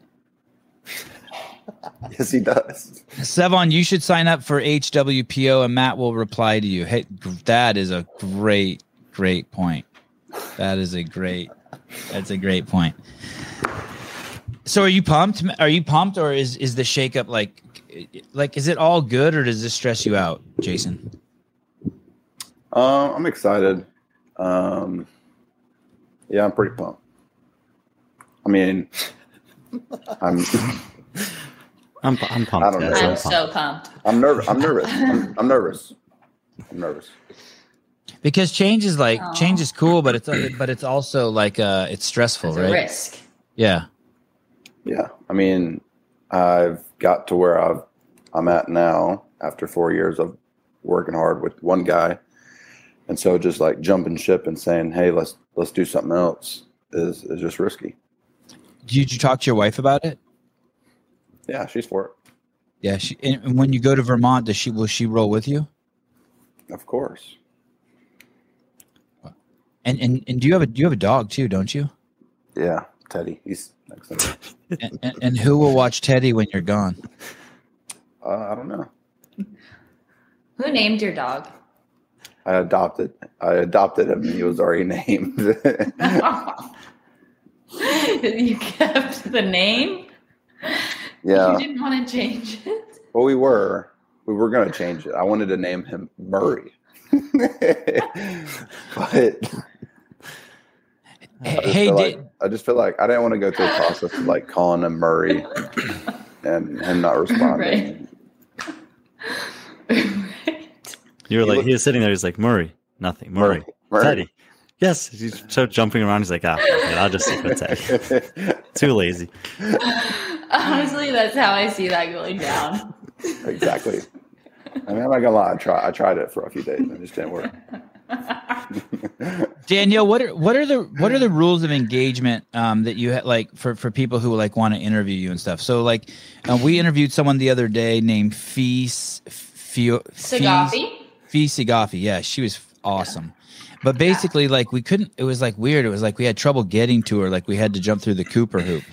Yes, he does. Sevon, you should sign up for HWPO, and Matt will reply to you. Hey, that is a great point. That's a great point. So are you pumped? Or is the shakeup like is it all good, or does this stress you out, Jason? I'm excited. Yeah, I'm pretty pumped. I mean, I'm pumped. I don't know. I'm so pumped. I'm nervous. I'm nervous. Because change is cool, but it's also like it's stressful, It's right? a risk. Yeah. Yeah, I mean, I've got to where I'm at now after 4 years of working hard with one guy, and so just like jumping ship and saying, "Hey, let's do something else," is just risky. Did you talk to your wife about it? Yeah, she's for it. Yeah. And when you go to Vermont, will she roll with you? Of course. And do you have a dog too? Don't you? Yeah, Teddy. He's next to me. and who will watch Teddy when you're gone? I don't know. Who named your dog? I adopted him. He was already named. You kept the name? Yeah. You didn't want to change it? Well, we were going to change it. I wanted to name him Murray. But Hey, I just feel like I didn't want to go through the process of like calling him Murray and him not responding. You were like, he was sitting there. He's like, Murray, nothing. Murray. Teddy. Yes. He's so jumping around. He's like, I'll just stick with Teddy. Too lazy. Honestly, that's how I see that going down. Exactly. I mean, I'm not gonna lie. I tried it for a few days and it just didn't work. Danielle, what are the rules of engagement that you like for people who like want to interview you and stuff? So like we interviewed someone the other day named Fee Sagafi. Yeah, she was awesome. But basically, like we couldn't. It was like weird. It was like we had trouble getting to her. Like we had to jump through the Cooper hoop.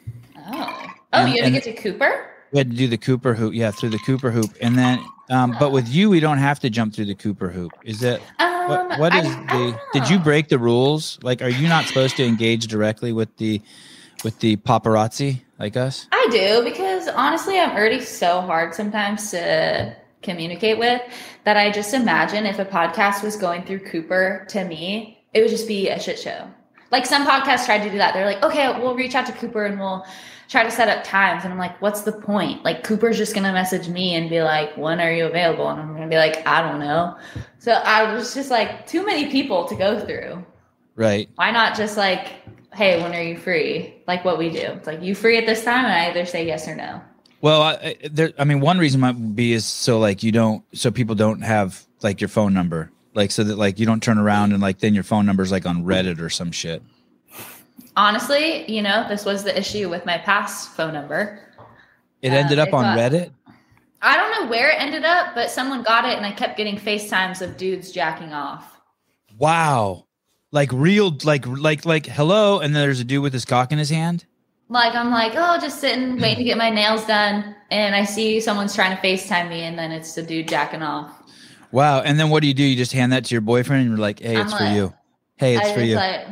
Oh, you had to get to Cooper? We had to do the Cooper hoop. Yeah, through the Cooper hoop, and then. But with you, we don't have to jump through the Cooper hoop. Is that what is the? Did you break the rules? Like, are you not supposed to engage directly with the paparazzi like us? I do, because honestly, I'm already so hard sometimes to communicate with that I just imagine if a podcast was going through Cooper to me, it would just be a shit show. Like some podcasts tried to do that. They're like, okay, we'll reach out to Cooper and we'll try to set up times. And I'm like, what's the point? Like Cooper's just going to message me and be like, when are you available? And I'm going to be like, I don't know. So I was just like, too many people to go through. Right. Why not just like, hey, when are you free? Like what we do. It's like, you free at this time? And I either say yes or no. Well, one reason might be is so like so people don't have like your phone number, like so that like you don't turn around and like then your phone number's like on Reddit or some shit. Honestly, this was the issue with my past phone number. It ended up on Reddit? I don't know where it ended up, but someone got it and I kept getting FaceTimes of dudes jacking off. Wow. Like real, like hello, and then there's a dude with his cock in his hand? Like, I'm like, just sitting, waiting to get my nails done. And I see someone's trying to FaceTime me and then it's the dude jacking off. Wow. And then what do? You just hand that to your boyfriend and you're like, hey, it's for you. Hey, it's for you. Like,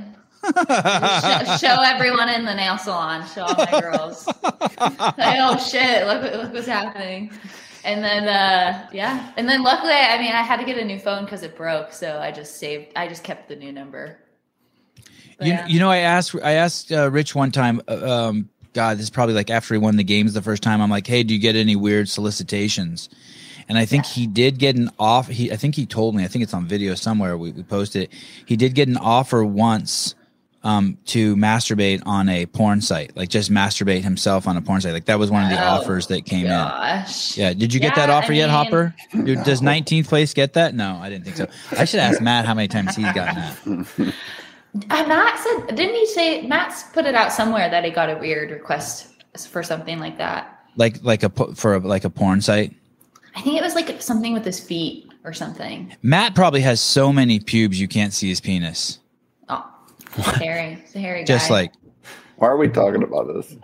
show everyone in the nail salon. Show all my girls. Like, oh shit! Look what's happening. And then and then luckily, I had to get a new phone because it broke. So I just kept the new number. But, I asked Rich one time. God, this is probably like after he won the games the first time. I'm like, hey, do you get any weird solicitations? And I think he did get an offer. I think he told me. I think it's on video somewhere. We posted it. He did get an offer once. To masturbate on a porn site, like just masturbate himself on a porn site. Like that was one of the offers that came in. Yeah. Did you get that offer yet, Hopper? Does 19th place get that? No, I didn't think so. I should ask Matt how many times he's gotten that. Matt said, didn't he say Matt's put it out somewhere that he got a weird request for something like that? Like a porn site? I think it was like something with his feet or something. Matt probably has so many pubes you can't see his penis. Oh. It's a hairy guy. Just like, why are we talking about this?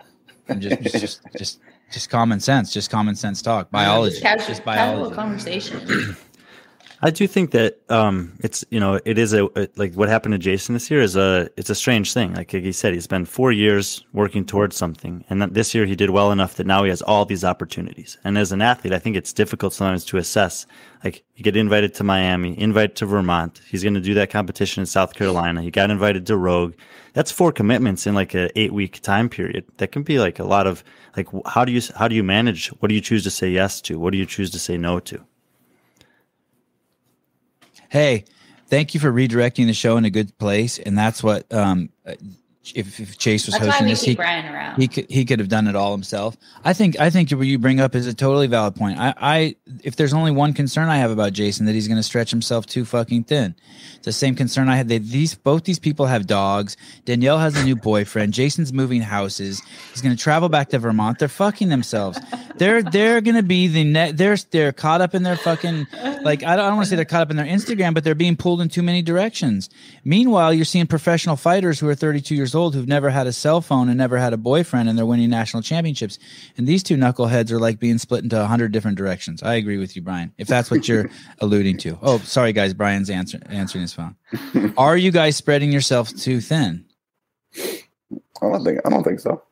Just common sense. Just common sense talk. Biology. Just biology. Casual conversation. I do think that it's it is like what happened to Jason this year it's a strange thing. Like he said, he's been 4 years working towards something, and that this year he did well enough that now he has all these opportunities. And as an athlete, I think it's difficult sometimes to assess. Like you get invited to Miami, invited to Vermont. He's going to do that competition in South Carolina. He got invited to Rogue. That's 4 commitments in like a 8-week time period. That can be like a lot of like how do you manage? What do you choose to say yes to? What do you choose to say no to? Hey, thank you for redirecting the show in a good place, and that's what if Chase was hosting this, he could have done it all himself. I think what you bring up is a totally valid point. I if there's only one concern I have about Jason, that he's going to stretch himself too fucking thin. It's the same concern I had. Both these people have dogs. Danielle has a new boyfriend. Jason's moving houses. He's going to travel back to Vermont. They're fucking themselves. They're going to be they're caught up in their fucking, like, I don't want to say they're caught up in their Instagram, but they're being pulled in too many directions. Meanwhile, you're seeing professional fighters who are 32 years old who've never had a cell phone and never had a boyfriend, and they're winning national championships. And these two knuckleheads are like being split into 100 different directions. I agree with you, Brian, if that's what you're alluding to. Oh, sorry, guys. Brian's answering his phone. Are you guys spreading yourself too thin? I don't think so.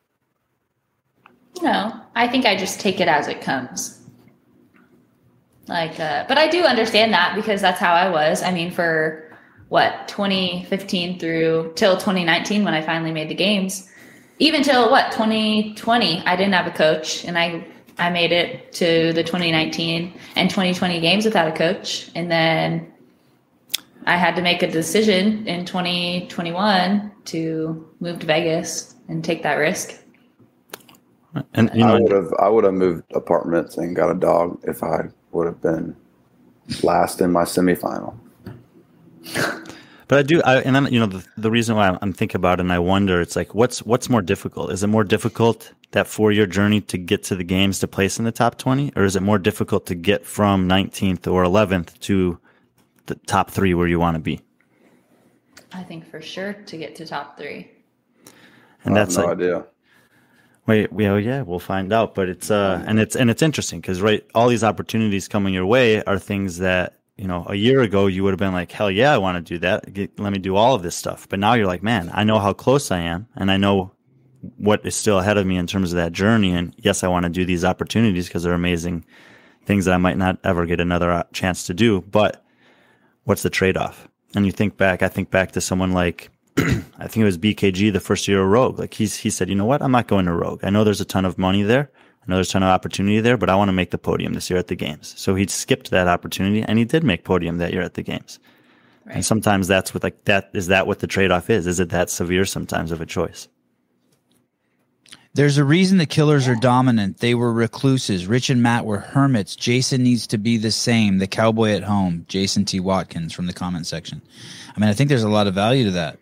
No, I think I just take it as it comes. Like, but I do understand that because that's how I was. I mean, for 2015 through till 2019 when I finally made the games. Even till 2020, I didn't have a coach, and I made it to the 2019 and 2020 games without a coach. And then I had to make a decision in 2021 to move to Vegas and take that risk. And I would have moved apartments and got a dog if I would have been last in my semifinal. But I do, and then the reason why I'm thinking about it, and I wonder, it's like, what's more difficult? Is it more difficult that 4-year journey to get to the games to place in the top 20, or is it more difficult to get from 19th or 11th to the top 3 where you want to be? I think for sure to get to top 3. And I have no idea. Wait, yeah, we'll find out. But it's it's interesting because all these opportunities coming your way are things that, a year ago you would have been like, hell yeah, I want to do that. Let me do all of this stuff. But now you're like, man, I know how close I am, and I know what is still ahead of me in terms of that journey. And yes, I want to do these opportunities because they're amazing things that I might not ever get another chance to do. But what's the trade-off? And I think back to someone like, I think it was BKG the first year of Rogue. Like he said, you know what? I'm not going to Rogue. I know there's a ton of money there. I know there's a ton of opportunity there, but I want to make the podium this year at the games. So he skipped that opportunity, and he did make podium that year at the games. Right. And sometimes that's what is that what the trade-off is? Is it that severe sometimes of a choice? There's a reason the Killers are dominant. They were recluses. Rich and Matt were hermits. Jason needs to be the same. The cowboy at home. Jason T. Watkins from the comment section. I mean, I think there's a lot of value to that.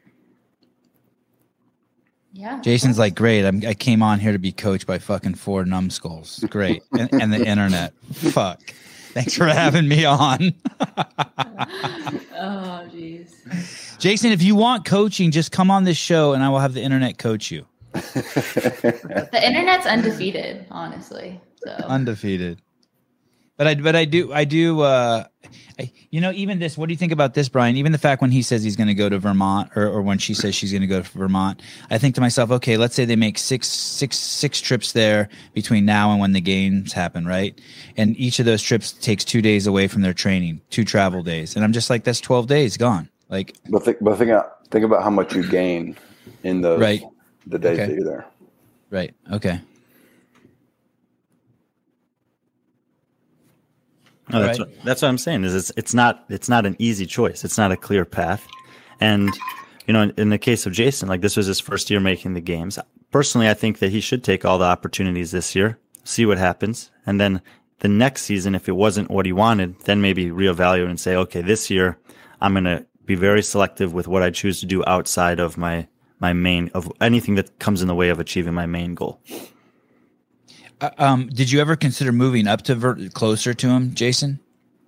Yeah. Jason's like, great. I came on here to be coached by fucking 4 numbskulls. Great. and the internet. Fuck. Thanks for having me on. Oh, jeez. Jason, if you want coaching, just come on this show and I will have the internet coach you. The internet's undefeated, honestly. So. Undefeated. But I do even this, what do you think about this, Brian? Even the fact when he says he's going to go to Vermont or when she says she's going to go to Vermont, I think to myself, okay, let's say they make six trips there between now and when the games happen, right? And each of those trips takes 2 days away from their training, 2 travel days. And I'm just like, that's 12 days gone. Like, but think about how much you gain in those the days that you're there. Right. Okay. No, that's what I'm saying. Is it's not an easy choice. It's not a clear path. And in the case of Jason, like this was his first year making the games. Personally, I think that he should take all the opportunities this year, see what happens, and then the next season, if it wasn't what he wanted, then maybe reevaluate and say, okay, this year I'm going to be very selective with what I choose to do outside of my main, of anything that comes in the way of achieving my main goal. Did you ever consider moving up to closer to him, Jason?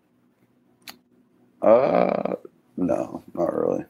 No, not really.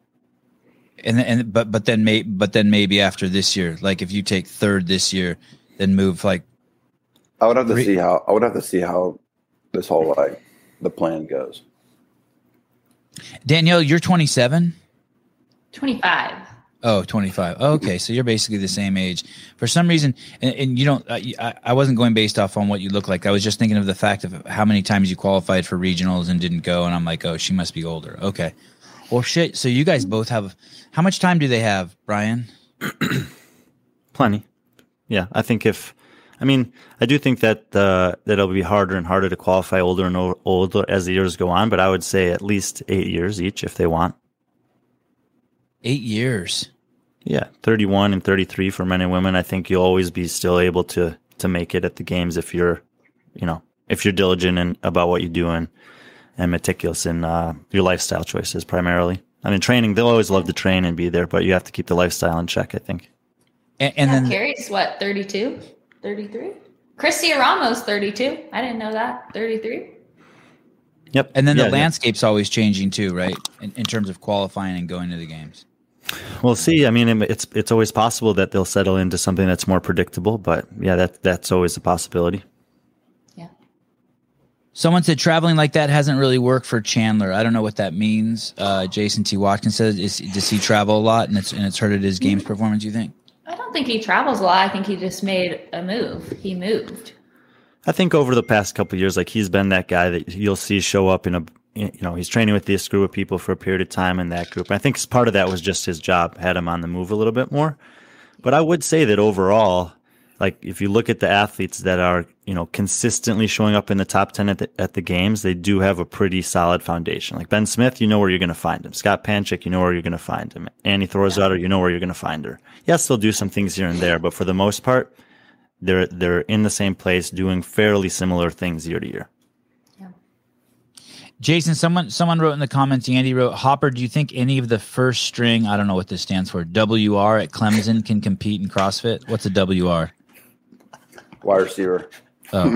But then maybe after this year, like if you take 3rd this year, then move like. I would have to see how this whole the plan goes. Danielle, you're 27? 25. Oh, 25. Oh, okay. So you're basically the same age. For some reason, and you don't, I wasn't going based off on what you look like. I was just thinking of the fact of how many times you qualified for regionals and didn't go. And I'm like, oh, she must be older. Okay. Well, shit. So you guys both have, how much time do they have, Brian? Plenty. Yeah. I do think that that it'll be harder and harder to qualify older and older as the years go on, but I would say at least 8 years each if they want. 8 years. Yeah, 31 and 33 for men and women. I think you'll always be still able to make it at the games if you're diligent and about what you do and meticulous in your lifestyle choices primarily. I mean, training, they'll always love to train and be there, but you have to keep the lifestyle in check, I think. And then Carrie's 32, 33. Christy Ramos 32. I didn't know that. 33. Yep. And then the landscape's always changing too, right? In terms of qualifying and going to the games. We'll see. I mean, it's always possible that they'll settle into something that's more predictable, but yeah, that's always a possibility. Yeah. Someone said traveling like that hasn't really worked for Chandler. I don't know what that means. Jason T. Watkins said, does he travel a lot and it's hurted his games performance, you think? I don't think he travels a lot. I think he just made a move. He moved. I think over the past couple of years, like he's been that guy that you'll see show up in he's training with this group of people for a period of time in that group. And I think part of that was just his job had him on the move a little bit more. But I would say that overall, like if you look at the athletes that are, consistently showing up in the top 10 at the games, they do have a pretty solid foundation. Like Ben Smith, you know where you're going to find him. Scott Panchik, you know where you're going to find him. Annie Thorisdottir, you know where you're going to find her. Yes, they'll do some things here and there, but for the most part, they're in the same place doing fairly similar things year to year. Jason, someone wrote in the comments, Andy wrote, Hopper, do you think any of the first string, I don't know what this stands for, WR at Clemson can compete in CrossFit? What's a WR? Wide receiver. Oh.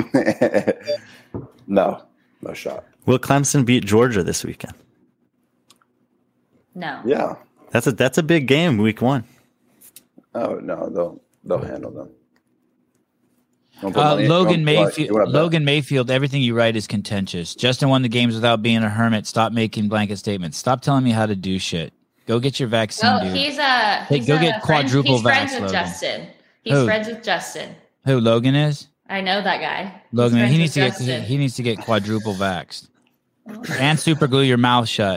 No shot. Will Clemson beat Georgia this weekend? No. Yeah. That's a big game, week 1. Oh no, they'll handle them. Logan Mayfield, everything you write is contentious. Justin won the games without being a hermit. Stop making blanket statements. Stop telling me how to do shit. Go get your vaccine, dude. Go get quadruple vax, He's friends with Logan. Justin. He's friends with Justin. Who, Logan is? I know that guy. Logan, he needs to get quadruple vaxxed. And super glue your mouth shut.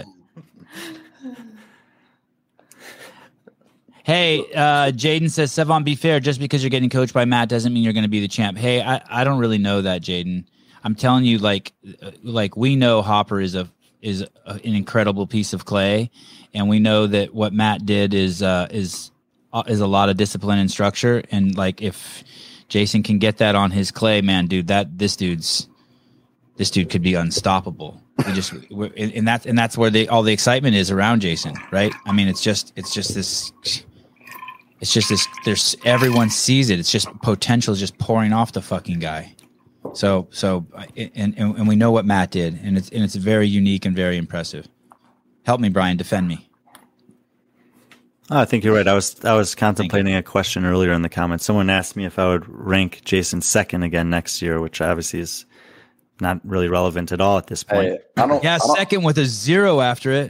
Hey, Jaden says, Sevon, be fair. Just because you're getting coached by Matt doesn't mean you're going to be the champ. Hey, I don't really know that, Jaden. I'm telling you, like we know Hopper is an incredible piece of clay, and we know that what Matt did is a lot of discipline and structure. And like if Jason can get that on his clay, man, dude, this dude could be unstoppable. And that's where all the excitement is around Jason, right? I mean, it's just this. There's everyone sees it. It's just potential is just pouring off the fucking guy. So we know what Matt did, and it's very unique and very impressive. Help me, Brian. Defend me. Oh, I think you're right. I was contemplating a question earlier in the comments. Someone asked me if I would rank Jason second again next year, which obviously is not really relevant at all at this point. Hey, second with a 0 after it.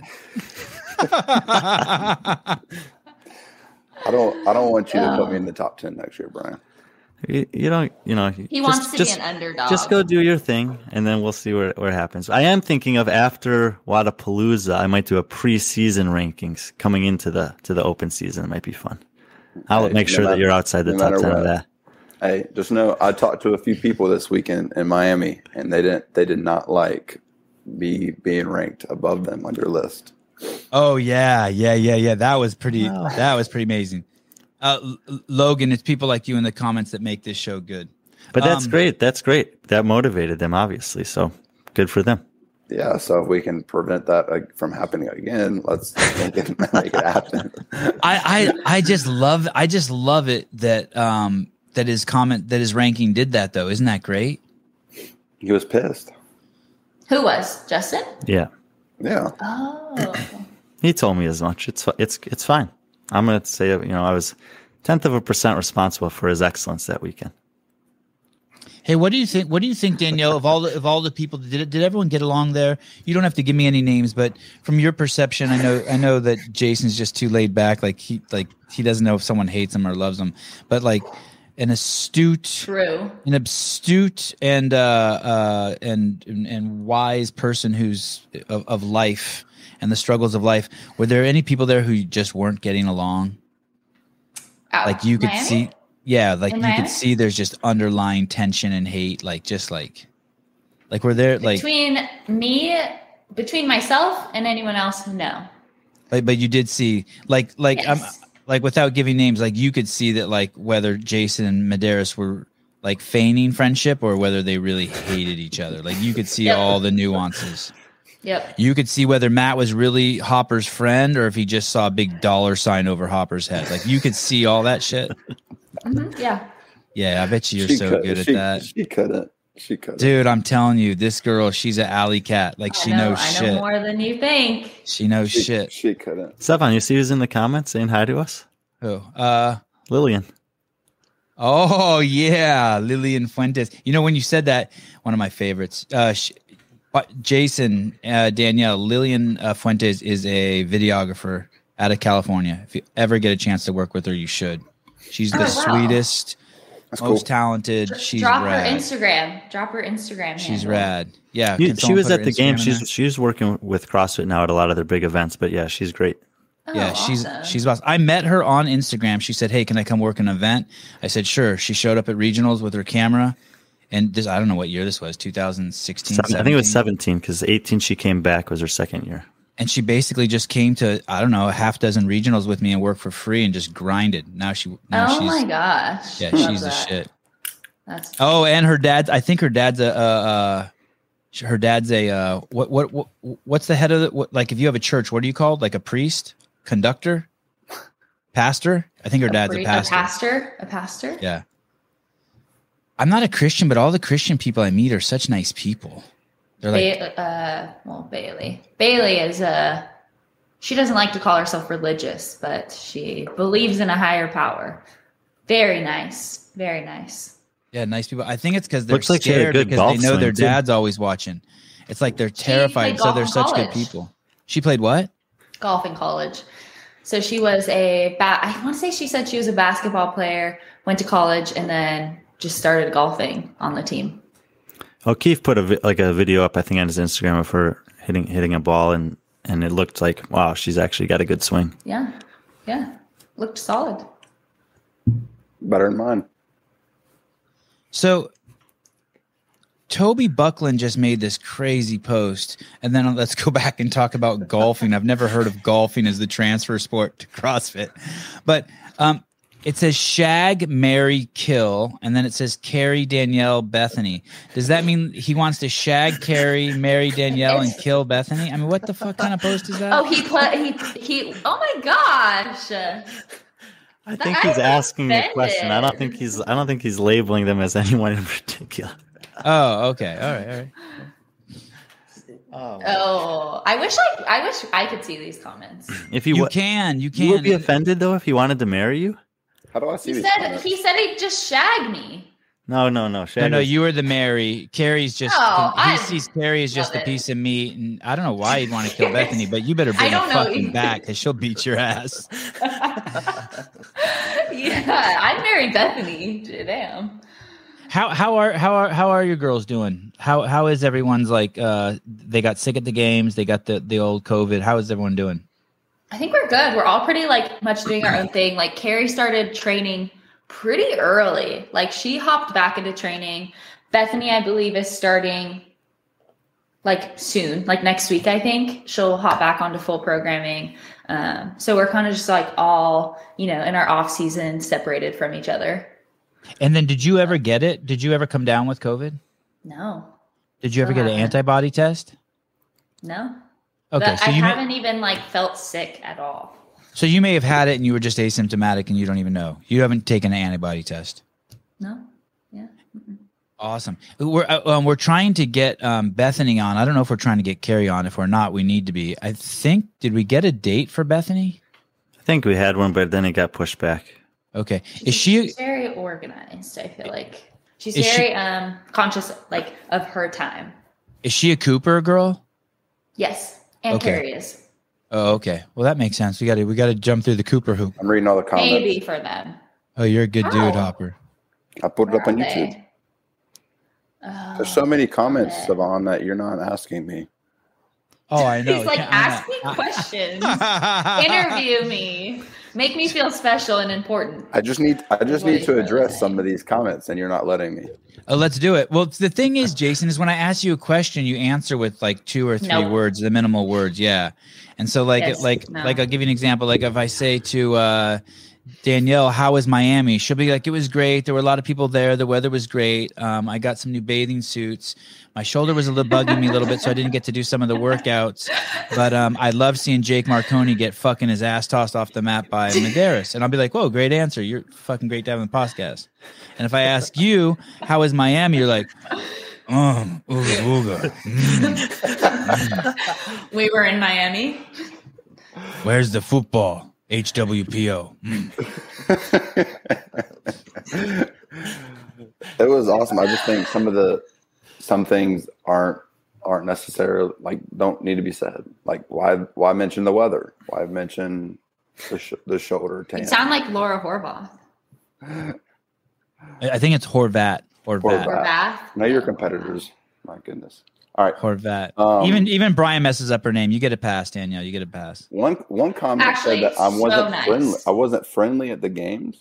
I don't want you to put me in the top 10 next year, Brian. You don't, he wants to be an underdog. Just go do your thing, and then we'll see where it happens. I am thinking of after Wodapalooza, I might do a preseason rankings coming into the open season. It might be fun. I'll make sure that you're outside the top 10 of that. Hey, just know I talked to a few people this weekend in Miami, and they did not like being ranked above them on your list. Oh yeah. That was pretty amazing. Logan, it's people like you in the comments that make this show good. But that's great. That's great. That motivated them, obviously. So good for them. Yeah. So if we can prevent that from happening again, let's make it happen. I just love it that his ranking did that though. Isn't that great? He was pissed. Who was? Justin? Yeah. Yeah. Oh. He told me as much. It's fine. I'm going to say, I was 0.1% responsible for his excellence that weekend. Hey, what do you think? What do you think, Danielle? Of all the people, did everyone get along there? You don't have to give me any names, but from your perception, I know that Jason's just too laid back. Like he doesn't know if someone hates him or loves him, but like an astute and wise person who's of life and the struggles of life. Were there any people there who just weren't getting along? Like you could see, could see there's just underlying tension and hate, like were there between myself and anyone else? No. But you did see yes. Like without giving names, like you could see that like whether Jason and Medeiros were like feigning friendship or whether they really hated each other. Like you could see all the nuances. Yep. You could see whether Matt was really Hopper's friend or if he just saw a big $sign over Hopper's head. Like you could see all that shit. Mm-hmm. Yeah. Yeah, I bet you're so good at that. She couldn't. Dude, I'm telling you, this girl, she's an alley cat. Like she knows shit. I know more than you think. She knows shit. She couldn't. Stefan, you see who's in the comments saying hi to us? Who? Lillian. Oh yeah, Lillian Fuentes. You know when you said that, one of my favorites. Jason, Danielle, Lillian Fuentes is a videographer out of California. If you ever get a chance to work with her, you should. She's the sweetest, That's most cool. talented. She's Drop rad. her Instagram. Drop her Instagram. She's handle. rad. Yeah. You- can she someone was put at her the game. Instagram in there? She's working with CrossFit now at a lot of their big events. But yeah, she's great. Oh, Yeah, she's awesome. awesome. I met her on Instagram. She said, "Hey, can I come work an event?" I said, "Sure." She showed up at regionals with her camera, and this, I don't know what year this was, 2016. I think it was 17. 17 because 18 she came back was her second year. And she basically just came to, I don't know, a half dozen regionals with me and worked for free and just grinded. Now she's my gosh. yeah, Love she's the that. shit. That's Oh, and her dad, I think her dad's what's the head of the, like if you have a church, what are you called? Like a priest, conductor, pastor? I think her dad's a pastor. A pastor. Yeah. I'm not a Christian, but all the Christian people I meet are such nice people. They're like, Bailey. Bailey is she doesn't like to call herself religious, but she believes in a higher power. Very nice. Very nice. yeah, nice people. I think it's because they're Looks like she had a scared good because golf they know swing, their too. dad's always watching. It's like they're terrified. played So golf they're in such good college. people. She played what? Golf in college. So she was I want to say she said she was a basketball player, went to college, and then just started golfing on the team. O'Keefe put a video up, I think, on his Instagram of her hitting a ball, and it looked like, wow, she's actually got a good swing. Yeah. Yeah. Looked solid. Better than mine. So Toby Buckland just made this crazy post, and then let's go back and talk about golfing. I've never heard of golfing as the transfer sport to CrossFit, but it says shag, marry, kill, and then it says Carrie, Danielle, Bethany. Does that mean he wants to shag, Carrie, marry Danielle, and kill Bethany? I mean, what the fuck kind of post is that? Oh, he oh my gosh. I think I'm he's asking a offended. question. I don't think he's labeling them as anyone in particular. Oh, okay, all right. Oh, I wish I could see these comments. If You can. you would be offended though if he wanted to marry you. How do I see He these said comments? he'd just shag me. No. No, you were the Mary. Carrie's just Oh, he I sees Carrie as just a love it. piece of meat, and I don't know why he'd want to kill Bethany, but you better bring I her don't know fucking either. back because she'll beat your ass. Yeah, I'd marry Bethany. Damn. How are your girls doing? How is everyone's like? They got sick at the games. They got the old COVID. How is everyone doing? I think we're good. We're all pretty much doing our own thing. Like Carrie started training pretty early. Like she hopped back into training. Bethany, I believe, is starting like soon, like next week. I think she'll hop back onto full programming. So we're kind of just like all, in our off season separated from each other. And then, did you ever get it? Did you ever come down with COVID? No, Did you ever get an antibody test? no. Okay, But so I you haven't even felt sick at all. so you may have had it and you were just asymptomatic and you don't even know. You haven't taken an antibody test. No. Yeah. Awesome. We're trying to get Bethany on. I don't know if we're trying to get Carrie on. If we're not, we need to be. I think, did we get a date for Bethany? I think we had one, but then it got pushed back. Okay. She's very organized, I feel like. She's very conscious of her time. Is she a Cooper girl? Yes. And Okay. Carrie is. Oh, okay. Well, that makes sense. We got to jump through the Cooper hoop. I'm reading all the comments. Maybe for them. Oh, you're a good How? dude, Hopper. I put it Where up on are YouTube. they? Oh, There's so many comments, okay. Savon, that you're not asking me. Oh, I know. He's like, Yeah, ask me I know. questions. Interview me. Make me feel special and important. I just need What to he's really address saying. some of these comments, and you're not letting me. Let's do it. Well, the thing is, Jason, is when I ask you a question, you answer with like 2 or 3 Nope. words, the minimal words. Yeah. And so Yes, no. I'll give you an example. Like if I say to Danielle, how was Miami? She'll be like, it was great. There were a lot of people there. The weather was great. I got some new bathing suits. My shoulder was a little bugging me a little bit, so I didn't get to do some of the workouts. But I love seeing Jake Marconi get fucking his ass tossed off the map by Medeiros. And I'll be like, whoa, great answer. You're fucking great to have on the podcast. And if I ask you, how is Miami? You're like, ooga, ooga. We were in Miami. Where's the football? HWPO. It was awesome. I just think some things aren't necessarily don't need to be said. Like why mention the weather? Why mention the shoulder tan? You sound like Laura Horvath. I think it's Horvat. Horvath. Know your competitors. My goodness. All right. Horvat. Um, Even Brian messes up her name. You get a pass, Danielle. You get a pass. One comment Actually, said that I wasn't so nice. friendly. I wasn't friendly at the games.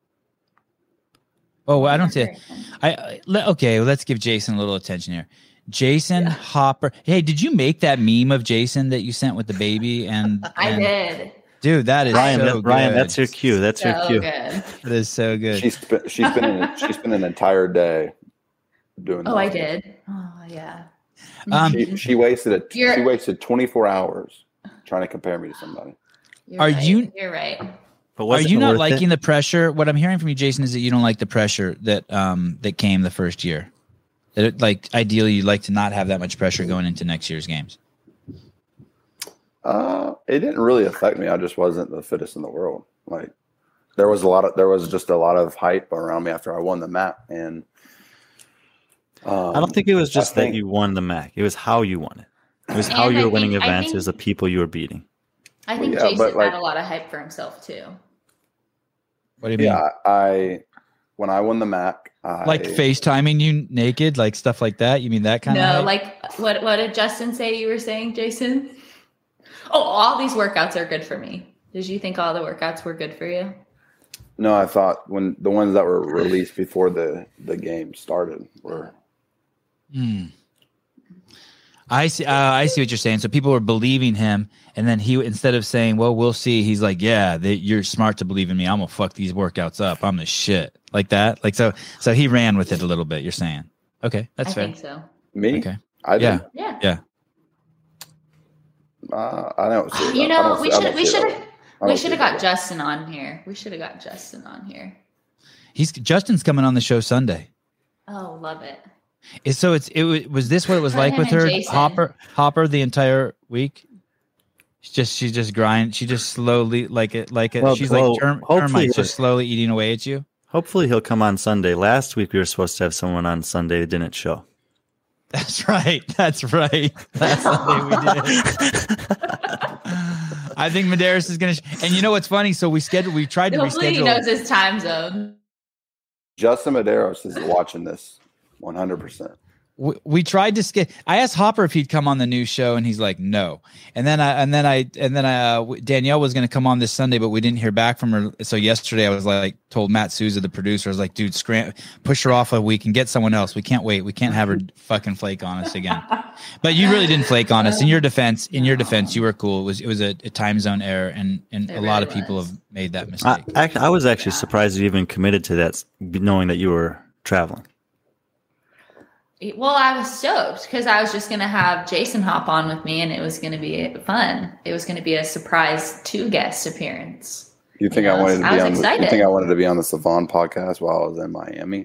Oh, I don't say. Okay, well, let's give Jason a little attention here. Jason Hopper. Hey, did you make that meme of Jason that you sent with the baby? And I did. Dude, that is Ryan, so Ryan, good. that's your cue. That's your So cue. good. That is so good. She's spent an entire day doing. Oh, I those. did. Oh, yeah. She wasted You're- she wasted 24 hours trying to compare me to somebody. You're Are right. you- You're right. But Are was you it not worth liking it? the pressure? What I'm hearing from you, Jason, is that you don't like the pressure that that came the first year. That ideally you'd like to not have that much pressure going into next year's games. It didn't really affect me. I just wasn't the fittest in the world. Like there was just a lot of hype around me after I won the map, and I don't think it was just I think- that you won the MAC. It was how you won it. It was how And you I were winning think- I events. think- It was the people you were beating. I think Well, yeah, Jason but, like- had a lot of hype for himself too. What do you mean? yeah, I when I won the MAC, Like FaceTiming you naked, like stuff like that? You mean that kind of No, hype? like what did Justin say you were saying, Jason? Oh, all these workouts are good for me. Did you think all the workouts were good for you? No, I thought when the ones that were released before the game started were. I see. I see what you're saying. So people were believing him, and then he, instead of saying, "Well, we'll see," he's like, "Yeah, you're smart to believe in me. I'm gonna fuck these workouts up. I'm the shit." Like that. Like so. So he ran with it a little bit. You're saying, okay, that's I fair. think so. Me? Okay. I didn't. Yeah. Yeah. I don't see it. You I know, don't we see- I should don't see it. I we don't should see have it. got Justin on here. We should have got Justin on here. Justin's coming on the show Sunday. Oh, love it. Was this what it was Put like him with and her Jason. Hopper the entire week? She just grind. She just slowly Well, she's well, like hopefully termites we're- just slowly eating away at you. Hopefully he'll come on Sunday. Last week we were supposed to have someone on Sunday that didn't show. That's right. That's right. Last Sunday we did. I think Medeiros is gonna. And you know what's funny? So we tried to Hopefully he reschedule. knows his time zone. Justin Medeiros is watching this 100%. We tried to skip. I asked Hopper if he'd come on the new show, and he's like, "No." And then Danielle was going to come on this Sunday, but we didn't hear back from her. So yesterday, I was like, told Matt Souza, the producer, I was like, "Dude, push her off a week and get someone else. We can't wait. We can't have her fucking flake on us again." But you really didn't flake on us. In your defense, you were cool. It was a time zone error, and It a lot of really people was. have made that mistake. I was actually surprised you even committed to that, knowing that you were traveling. Well, I was stoked because I was just going to have Jason hop on with me and it was going to be fun. It was going to be a surprise 2 guest appearance. You think Yes, I wanted to I be was on? excited. You think I wanted to be on the Savon podcast while I was in Miami?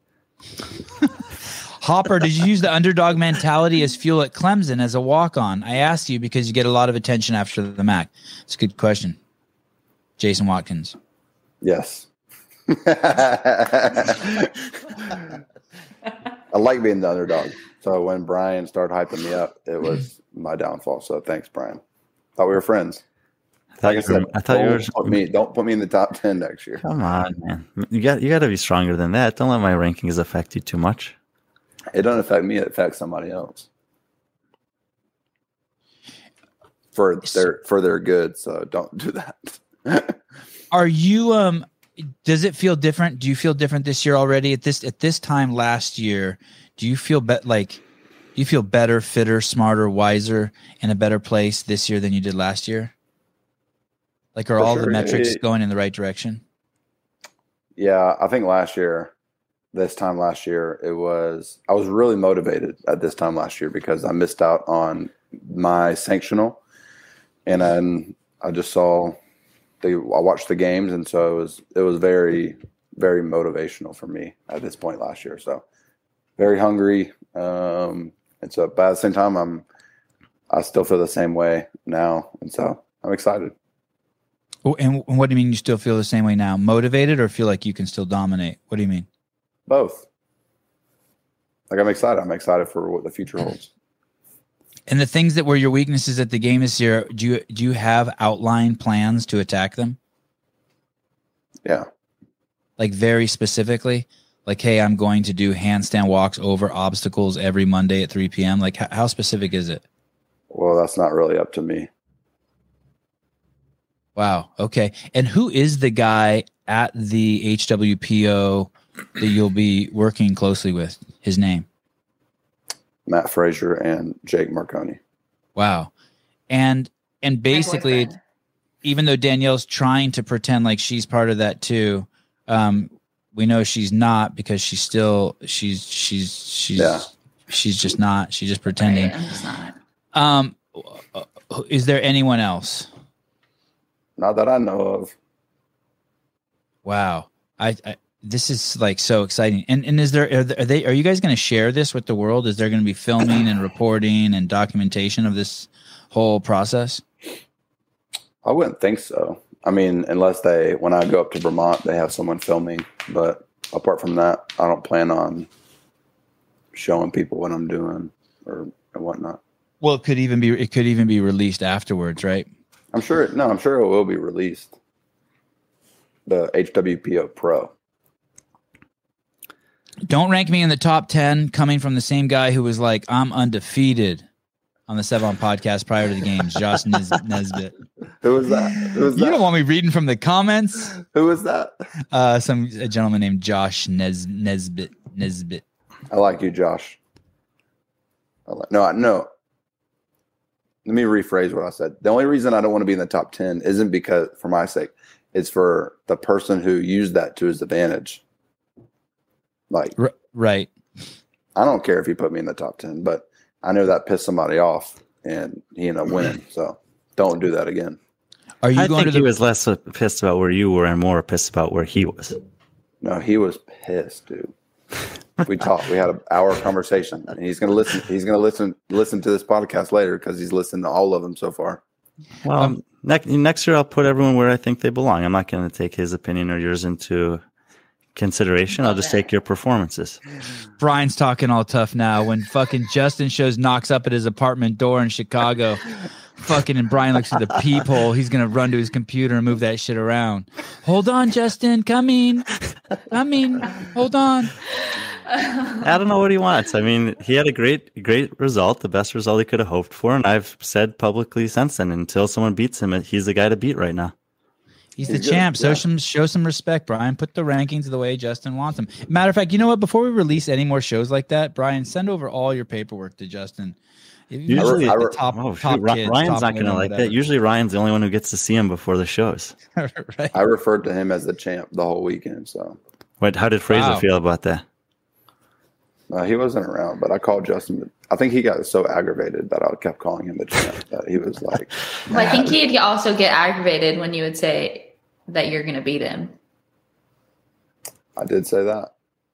Hopper, did you use the underdog mentality as fuel at Clemson as a walk-on? I asked you because you get a lot of attention after the MAC. It's a good question. Jason Watkins. Yes. I like being the underdog. So when Brian started hyping me up, it was my downfall. So thanks, Brian. Thought we were friends. Like I said, don't put me in the top 10 next year. Come on, man. You got to be stronger than that. Don't let my rankings affect you too much. It doesn't affect me. It affects somebody else. For their good. So don't do that. Are you does it feel different? Do you feel different this year already? At this time last year, do you feel better, fitter, smarter, wiser, in a better place this year than you did last year? Like, are all the metrics going in the right direction? Yeah, I think this time last year, I was really motivated at this time last year because I missed out on my sanctional, and then I just saw I watched the games, and so it was very, very motivational for me at this point last year. So very hungry, and so but at the same time, I still feel the same way now, and so I'm excited. Oh, and what do you mean you still feel the same way now? Motivated, or feel like you can still dominate? What do you mean? Both. Like I'm excited. I'm excited for what the future holds. And the things that were your weaknesses at the game this year, do you have outline plans to attack them? Yeah. like very specifically? Like, hey, I'm going to do handstand walks over obstacles every Monday at 3 p.m. Like, how specific is it? Well, that's not really up to me. Wow. Okay. And who is the guy at the HWPO that you'll be working closely with? His name? Matt Frazier and Jake Marconi. Wow. And basically, even though Danielle's trying to pretend like she's part of that too, we know she's not, because she's just not. She's just pretending. Right, I'm just not. Is there anyone else? Not that I know of. Wow. I this is like so exciting. And is there, are you guys going to share this with the world? Is there going to be filming and reporting and documentation of this whole process? I wouldn't think so. I mean, unless when I go up to Vermont, they have someone filming. But apart from that, I don't plan on showing people what I'm doing or whatnot. Well, it could even be released afterwards, right? I'm sure it will be released. The HWPO Pro. Don't rank me in the top 10 coming from the same guy who was like, I'm undefeated on the Sevon podcast prior to the games, Josh Nesbitt. Who was that? You don't want me reading from the comments? Who was that? A gentleman named Josh Nesbitt. I like you, Josh. No. Let me rephrase what I said. The only reason I don't want to be in the top 10 isn't because for my sake. It's for the person who used that to his advantage. Like, right. I don't care if he put me in the top 10, but I know that pissed somebody off and he ended up winning. So don't do that again. Are you I going think to he was less pissed about where you were and more pissed about where he was. No, he was pissed, dude. We talked. We had an hour conversation, and he's going to listen. He's going to listen to this podcast later because he's listened to all of them so far. Well, next year I'll put everyone where I think they belong. I'm not going to take his opinion or yours into consideration. I'll just take your performances. Brian's talking all tough now. When fucking Justin knocks up at his apartment door in Chicago, and Brian looks at the peephole, he's gonna run to his computer and move that shit around. Hold on, Justin, coming. Hold on. I don't know what he wants. I mean, he had a great result, the best result he could have hoped for, and I've said publicly since then, until someone beats him, he's the guy to beat right now. He's the champ. So show some respect, Brian. Put the rankings the way Justin wants them. Matter of fact, you know what? Before we release any more shows like that, Brian, send over all your paperwork to Justin. Usually, the top kids, Ryan's not going to like that. Usually, Ryan's the only one who gets to see him before the shows. Right. I referred to him as the champ the whole weekend. So, how did Fraser feel about that? He wasn't around, but I called Justin. I think he got so aggravated that I kept calling him the champ that he was like. Well, I think he'd also get aggravated when you would say that you're going to beat him. I did say that.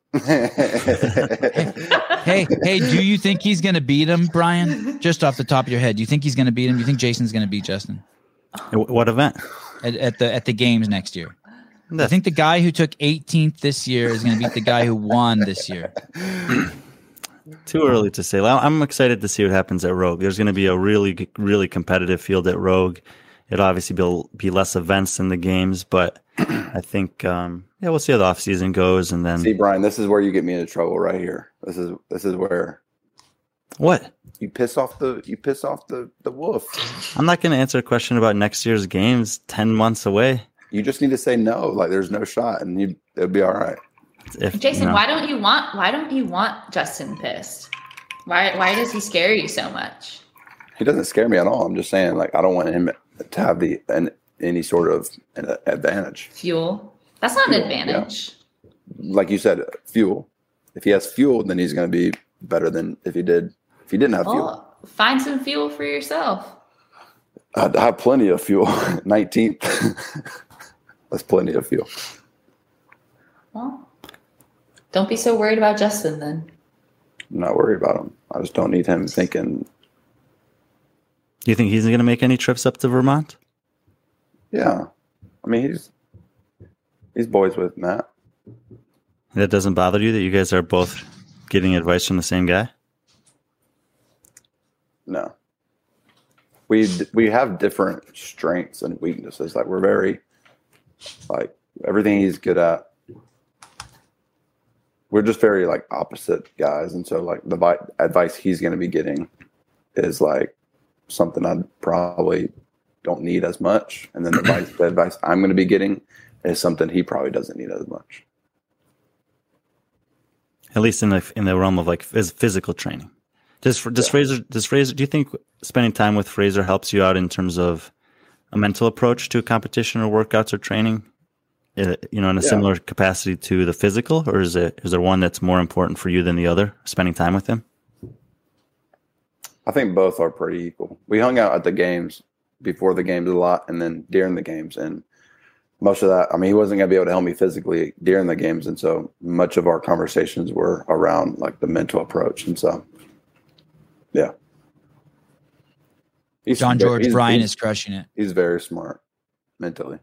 hey, do you think he's going to beat him, Brian? Just off the top of your head, do you think he's going to beat him? Do you think Jason's going to beat Justin? What event? At the games next year. I think the guy who took 18th this year is going to beat the guy who won this year. Too early to say. Well, I'm excited to see what happens at Rogue. There's going to be a really, really competitive field at Rogue. It'll obviously be less events than the games, but I think we'll see how the off season goes, and then see, Brian, this is where you get me into trouble right here. This is where what you piss off the wolf. I'm not going to answer a question about next year's games 10 months away. You just need to say no, like there's no shot, and it'll be all right. Jason, why don't you want Justin pissed? Why does he scare you so much? He doesn't scare me at all. I'm just saying, like, I don't want him to have any sort of an advantage. Fuel. That's not an advantage. Yeah. Like you said, fuel. If he has fuel, then he's going to be better than if he didn't have fuel. Find some fuel for yourself. I have plenty of fuel. 19th. That's plenty of fuel. Well, don't be so worried about Justin then. I'm not worried about him. I just don't need him thinking. Do you think he's going to make any trips up to Vermont? Yeah. I mean, he's boys with Matt. That doesn't bother you that you guys are both getting advice from the same guy? No. We have different strengths and weaknesses. Like, we're very, like, everything he's good at, we're just very like opposite guys, and so like the advice he's going to be getting is like something I probably don't need as much, and then the advice I'm going to be getting is something he probably doesn't need as much. At least in the realm of like physical training. Does Fraser? Do you think spending time with Fraser helps you out in terms of a mental approach to a competition or workouts or training? In a similar capacity to the physical, or is there one that's more important for you than the other? Spending time with him. I think both are pretty equal. We hung out at the games before the games a lot, and then during the games, and most of that. I mean, he wasn't going to be able to help me physically during the games, and so much of our conversations were around like the mental approach, and so yeah. John George Bryan is crushing it. He's very smart mentally.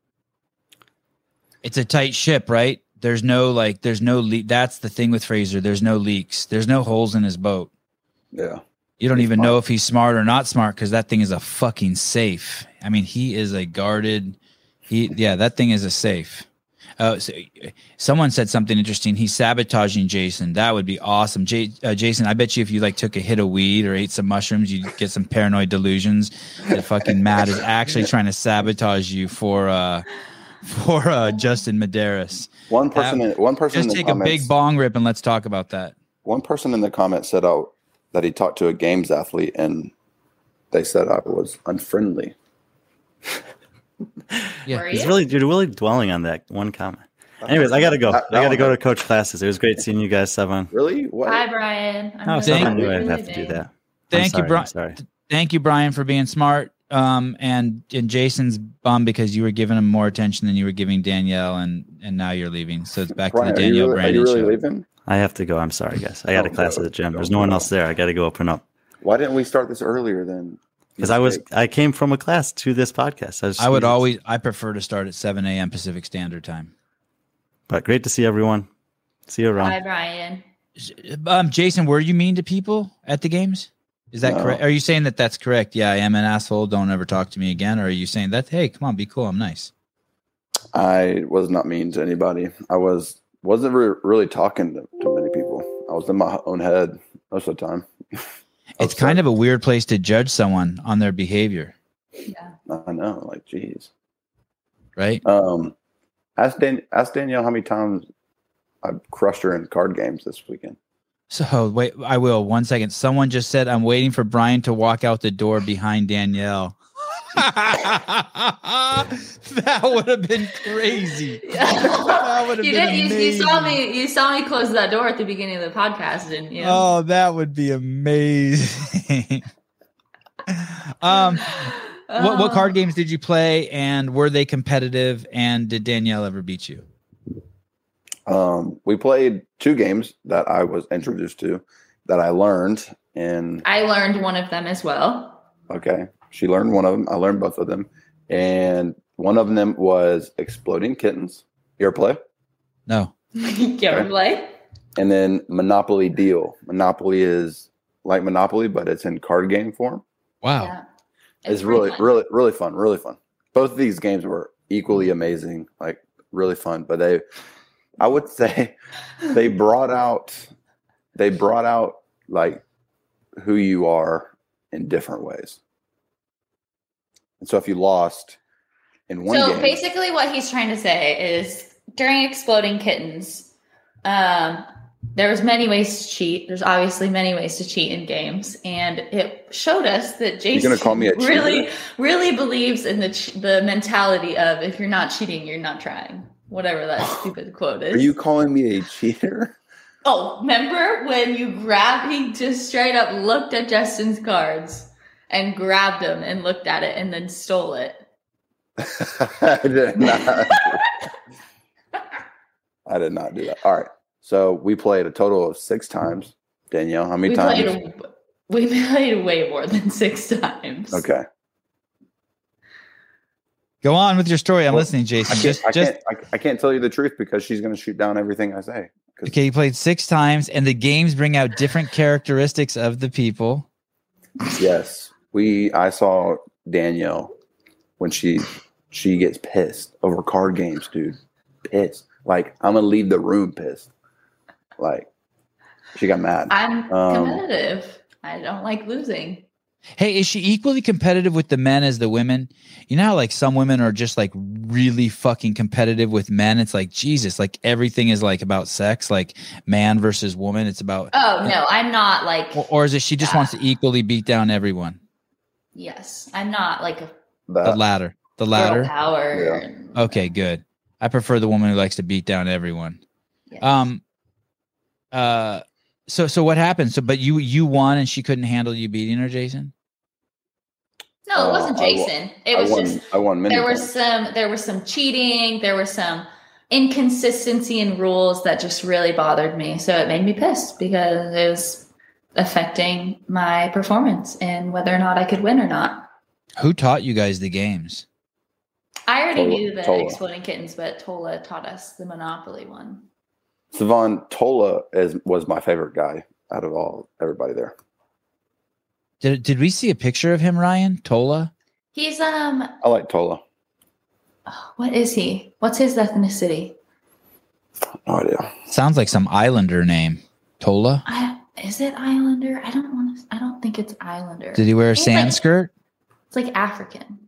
It's a tight ship, right? There's no leak. That's the thing with Fraser. There's no leaks. There's no holes in his boat. Yeah. You don't even know if he's smart or not smart because that thing is a fucking safe. I mean, he is a guarded. That thing is a safe. So someone said something interesting. He's sabotaging Jason. That would be awesome. Jason, I bet you if you like took a hit of weed or ate some mushrooms, you'd get some paranoid delusions that fucking Matt is actually trying to sabotage you for Justin Medeiros. One person. Just take a big bong rip and let's talk about that. One person in the comments said that he talked to a games athlete and they said I was unfriendly. Yeah, he's really dwelling on that one comment. Anyways, I gotta go. I gotta go to coach classes. It was great seeing you guys, Sevan. Really? What? Bye, Brian. Sevan knew I'd have to do that. Thank you, Brian. Sorry. Thank you, Brian, for being smart. And Jason's bummed because you were giving him more attention than you were giving Danielle, and now you're leaving. So it's back Brian, to the Danielle Brandon show. Are you really leaving? I have to go. I'm sorry, guys. I got a class at the gym. There's no one else there. I got to go open up. Why didn't we start this earlier then? Because I came from a class to this podcast. I prefer to start at 7 a.m. Pacific Standard Time. But great to see everyone. See you around. Bye, Brian. Jason, were you mean to people at the games? Is that correct? Are you saying that that's correct? Yeah, I am an asshole. Don't ever talk to me again. Or are you saying that, hey, come on, be cool. I'm nice. I was not mean to anybody. I wasn't really talking to many people. I was in my own head most of the time. It's kind of a weird place to judge someone on their behavior. Yeah. I know. Like, geez. Right? Ask Danielle how many times I crushed her in card games this weekend. So wait, I will. 1 second. Someone just said, I'm waiting for Brian to walk out the door behind Danielle. That would have been crazy. That would have been amazing. You saw me close that door at the beginning of the podcast, didn't you? Oh, that would be amazing. What card games did you play, and were they competitive, and did Danielle ever beat you? We played 2 games that I was introduced to that I learned, and I learned one of them as well. Okay. She learned one of them. I learned both of them. And one of them was Exploding Kittens. You ever play? No. You ever play? And then Monopoly Deal. Monopoly is like Monopoly, but it's in card game form. Wow. Yeah. It's really, really, really fun. Really fun. Both of these games were equally amazing, like really fun. But I would say they brought out like who you are in different ways. And so if you lost in one game. So basically what he's trying to say is during Exploding Kittens, there was many ways to cheat. There's obviously many ways to cheat in games. And it showed us that Jason gonna call me a cheater? really believes in the mentality of if you're not cheating, you're not trying. Whatever that stupid quote is. Are you calling me a cheater? Oh, remember when he just straight up looked at Justin's cards and grabbed them and looked at it and then stole it? I did not. I did not do that. All right. So we played a total of 6 times. Danielle, how many times? We played way more than 6 times. Okay. Go on with your story. I'm listening, Jason. I can't tell you the truth because she's going to shoot down everything I say. Okay, you played 6 times, and the games bring out different characteristics of the people. Yes. I saw Danielle when she gets pissed over card games, dude. Pissed. Like, I'm going to leave the room pissed. Like, she got mad. I'm competitive. I don't like losing. Hey, is she equally competitive with the men as the women? You know how like some women are just like really fucking competitive with men? It's like, Jesus, like everything is like about sex, like man versus woman. It's about. Oh, no, I'm not like. Or is it she just wants to equally beat down everyone? Yes, I'm not like a The latter. The latter. girl power. Yeah. Okay, good. I prefer the woman who likes to beat down everyone. Yes. So what happened? But you won and she couldn't handle you beating her, Jason? No, it wasn't Jason. I won many there times. there was some cheating, there was some inconsistency in rules that just really bothered me. So it made me pissed because it was affecting my performance and whether or not I could win or not. Who taught you guys the games? I already knew the Tola. Exploding Kittens, but Tola taught us the Monopoly one. Savon Tola was my favorite guy out of everybody there. Did we see a picture of him, Ryan? Tola? He's I like Tola. what is he? What's his ethnicity? No idea. Sounds like some islander name. Tola? Is it Islander? I don't think it's Islander. Did he wear a He's sand skirt? It's like African.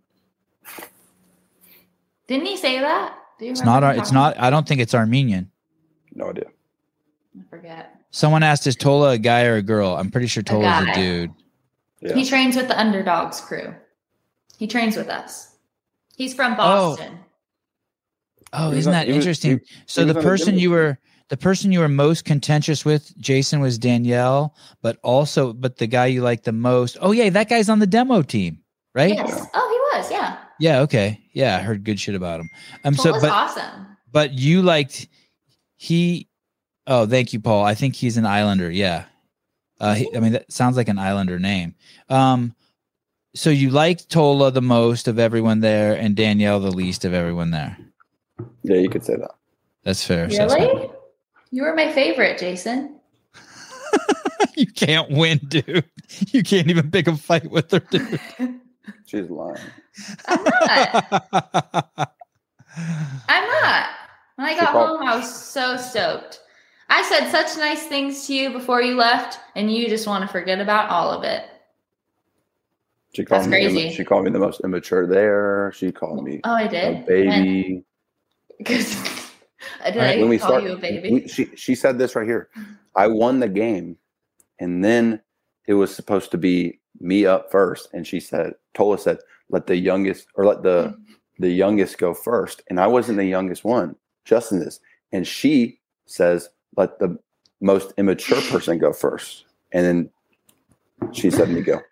Didn't he say that? Do you It's remember not. him It's talking not. I don't think it's Armenian. No idea. I forget. Someone asked, "Is Tola a guy or a girl?" I'm pretty sure Tola's guy. a dude. Yeah. He trains with the Underdogs crew. He trains with us. He's from Boston. Oh, He was isn't on- that he was- interesting? So he the was on the person gym you with were the person you were most contentious with, Jason, was Danielle, but the guy you like the most. Oh yeah, that guy's on the demo team, right? Yes. Oh, he was. Yeah. Yeah. Okay. Yeah, I heard good shit about him. Tola's awesome. But you liked he. Oh, thank you, Paul. I think he's an Islander. Yeah. That sounds like an Islander name. So you liked Tola the most of everyone there, and Danielle the least of everyone there. Yeah, you could say that. That's fair. assessment. Really? You were my favorite, Jason. You can't win, dude. You can't even pick a fight with her, dude. She's lying. I'm not. I'm not. When I got home, I was so stoked. I said such nice things to you before you left, and you just want to forget about all of it. She called That's me. crazy. She called me the most immature there. She called me Oh, I a did? baby. Because I Right, did call you a baby. She said this right here. I won the game, and then it was supposed to be me up first, and Tola said, let the youngest go first, and I wasn't the youngest one. Justin is, and she says, let the most immature person go first, and then she said me go.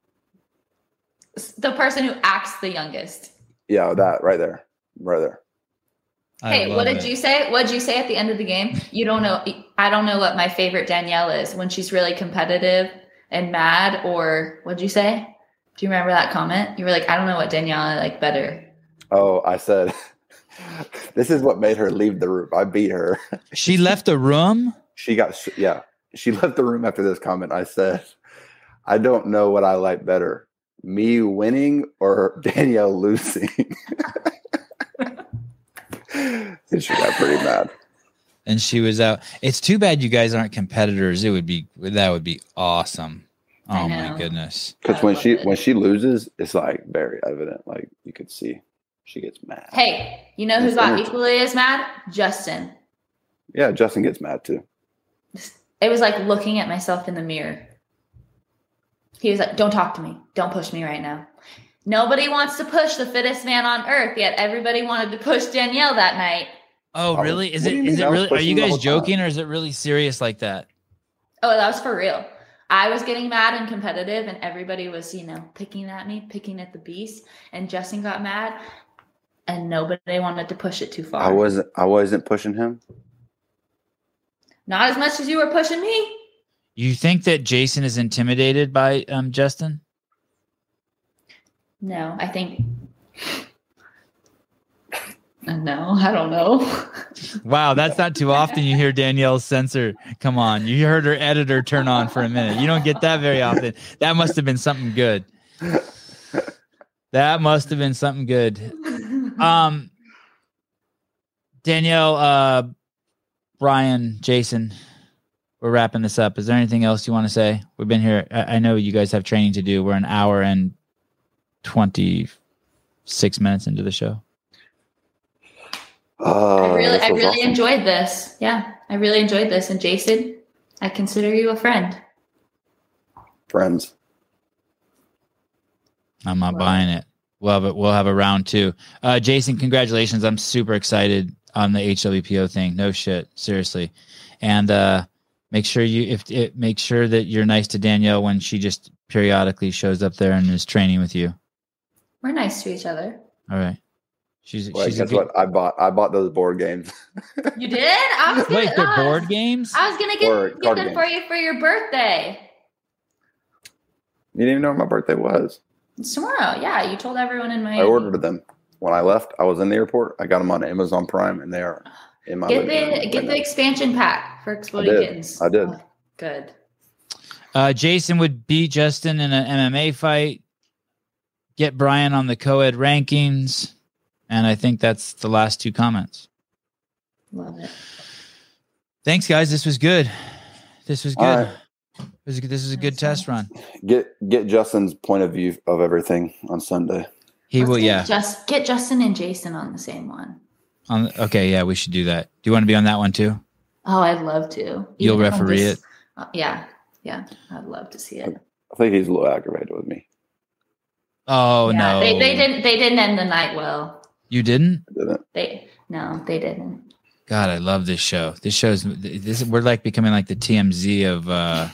The person who acts the youngest. Yeah, that right there. Hey, what did you say? What did you say at the end of the game? You don't know. I don't know what my favorite Danielle is when she's really competitive and mad. Or what'd you say? Do you remember that comment? You were like, I don't know what Danielle I like better. Oh, I said, this is what made her leave the room. I beat her. She left the room? She left the room after this comment. I said, I don't know what I like better, me winning or Danielle losing. And she got pretty mad. And she was out. It's too bad you guys aren't competitors. That would be awesome. I Oh my know. goodness. Because I love when it. she loses, it's like very evident. Like you could see she gets mad. Hey, you know who It's got energy. equally as mad? Justin. Yeah, Justin gets mad too. It was like looking at myself in the mirror. He was like, don't talk to me. Don't push me right now. Nobody wants to push the fittest man on earth, yet everybody wanted to push Danielle that night. Oh, really? Is What do it you is mean? it I was really are you pushing the guys whole time. joking or is it really serious like that? Oh, that was for real. I was getting mad and competitive, and everybody was, picking at me, picking at the beast. And Justin got mad, and nobody wanted to push it too far. I wasn't pushing him. Not as much as you were pushing me. You think that Jason is intimidated by Justin? No, I think. No, I don't know. Wow, that's not too often you hear Danielle's censor. Come on, you heard her editor turn on for a minute. You don't get that very often. That must have been something good. That must have been something good. Danielle, Brian, Jason, we're wrapping this up. Is there anything else you want to say? We've been here. I know you guys have training to do. We're an hour and 26 minutes into the show. I really awesome. enjoyed this. Yeah, I really enjoyed this. And Jason, I consider you a friend. Friends. I'm not buying it. We'll have a round 2. Jason, congratulations. I'm super excited on the HWPO thing. No shit. Seriously. And make sure that you're nice to Danielle when she just periodically shows up there and is training with you. We're nice to each other. All right. Guess what? I bought those board games. You did? I was gonna, Wait, they're board games? I was gonna get them for you for your birthday. You didn't even know what my birthday was. It's tomorrow. Yeah, you told everyone in Miami. I ordered them when I left. I was in the airport. I got them on Amazon Prime, and they are in my. Get the expansion pack for Exploding Kittens. I did. Oh, good. Jason would beat Justin in an MMA fight. Get Brian on the co-ed rankings. And I think that's the last 2 comments. Love it. Thanks, guys. This was good. This was good. All right. This is a good test run. Get Justin's point of view of everything on Sunday. He will, yeah. Just get Justin and Jason on the same one. Okay, yeah, we should do that. Do you want to be on that one too? Oh, I'd love to. You'll referee it? Yeah. I'd love to see it. I think he's a little aggravated with me. Oh, yeah, no. They didn't end the night well. You didn't? They didn't. God, I love this show. We're like becoming like the TMZ of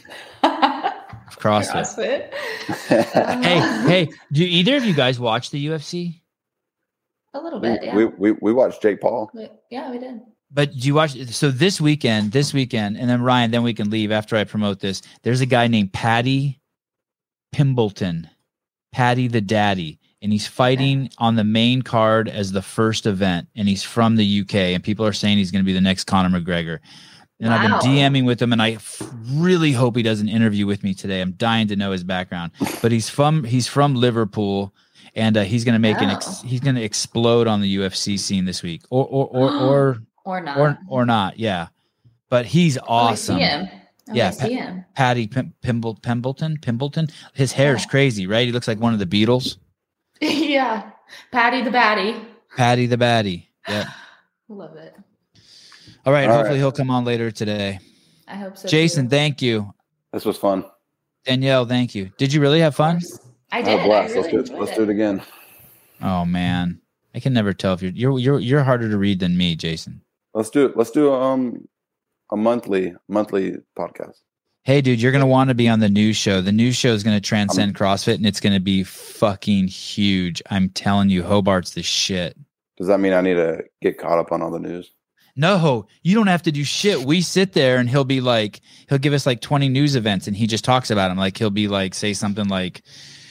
CrossFit. Hey, do either of you guys watch the UFC? A little bit, yeah. We watched Jake Paul. Yeah, we did. But do you watch? So this weekend, and then Ryan, then we can leave after I promote this. There's a guy named Paddy Pimbleton, Paddy the Daddy. And he's fighting on the main card as the first event. And he's from the UK. And people are saying he's going to be the next Conor McGregor. And I've been DMing with him. And I really hope he does an interview with me today. I'm dying to know his background. But he's from Liverpool. And he's going to make he's going to explode on the UFC scene this week. Or not. Yeah. But he's awesome. See him. Paddy Pimbleton. His hair is crazy, right? He looks like one of the Beatles. Yeah. Paddy the Baddie. Yep. Love it. All right. Hopefully he'll come on later today. I hope so. Jason, thank you. This was fun. Danielle, thank you. Did you really have fun? I did. Let's do it again. Oh man. I can never tell if you're harder to read than me, Jason. Let's do a monthly podcast. Hey, dude, you're going to want to be on the news show. The news show is going to transcend CrossFit, and it's going to be fucking huge. I'm telling you, Hobart's the shit. Does that mean I need to get caught up on all the news? No, you don't have to do shit. We sit there, and he'll give us like 20 news events, and he just talks about them. Like, he'll be like, say something like,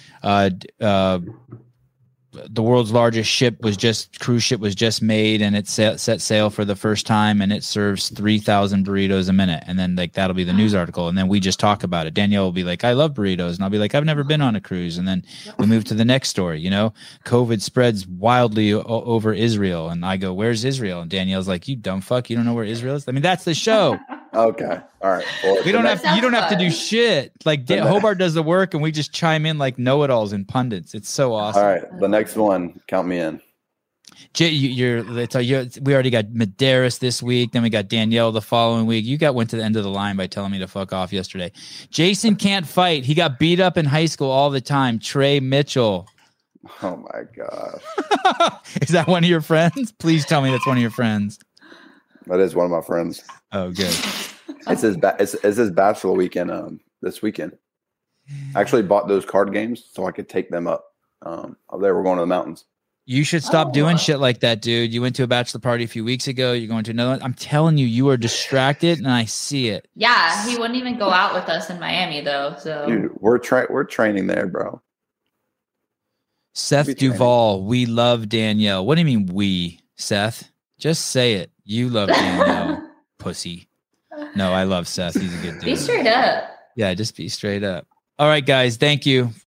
the world's largest cruise ship was just made, and it set sail for the first time, and it serves 3,000 burritos a minute. And then like that'll be the news article, and then we just talk about it. Danielle will be like, I love burritos, and I'll be like, I've never been on a cruise. And then we move to the next story. COVID spreads wildly over Israel, and I go, where's Israel? And Danielle's like, you dumb fuck, you don't know where Israel is? I mean, that's the show. Okay, all right. Well, you don't have to do shit. Like Hobart does the work, and we just chime in like know-it-alls and pundits. It's so awesome. All right, the next one, count me in. We already got Medeiros this week. Then we got Danielle the following week. You went to the end of the line by telling me to fuck off yesterday. Jason can't fight. He got beat up in high school all the time. Trey Mitchell. Oh my gosh. Is that one of your friends? Please tell me that's one of your friends. That is one of my friends. Oh, good. It's his bachelor weekend this weekend. I actually bought those card games so I could take them up there. We're going to the mountains. You should stop doing shit like that, dude. You went to a bachelor party a few weeks ago. You're going to another one. I'm telling you, you are distracted, and I see it. Yeah, he wouldn't even go out with us in Miami, though. So, dude, we're training there, bro. Seth Duvall, we love Danielle. What do you mean we, Seth? Just say it. You love Danielle, pussy. No, I love Seth. He's a good dude. Be straight up. Yeah, just be straight up. All right, guys. Thank you.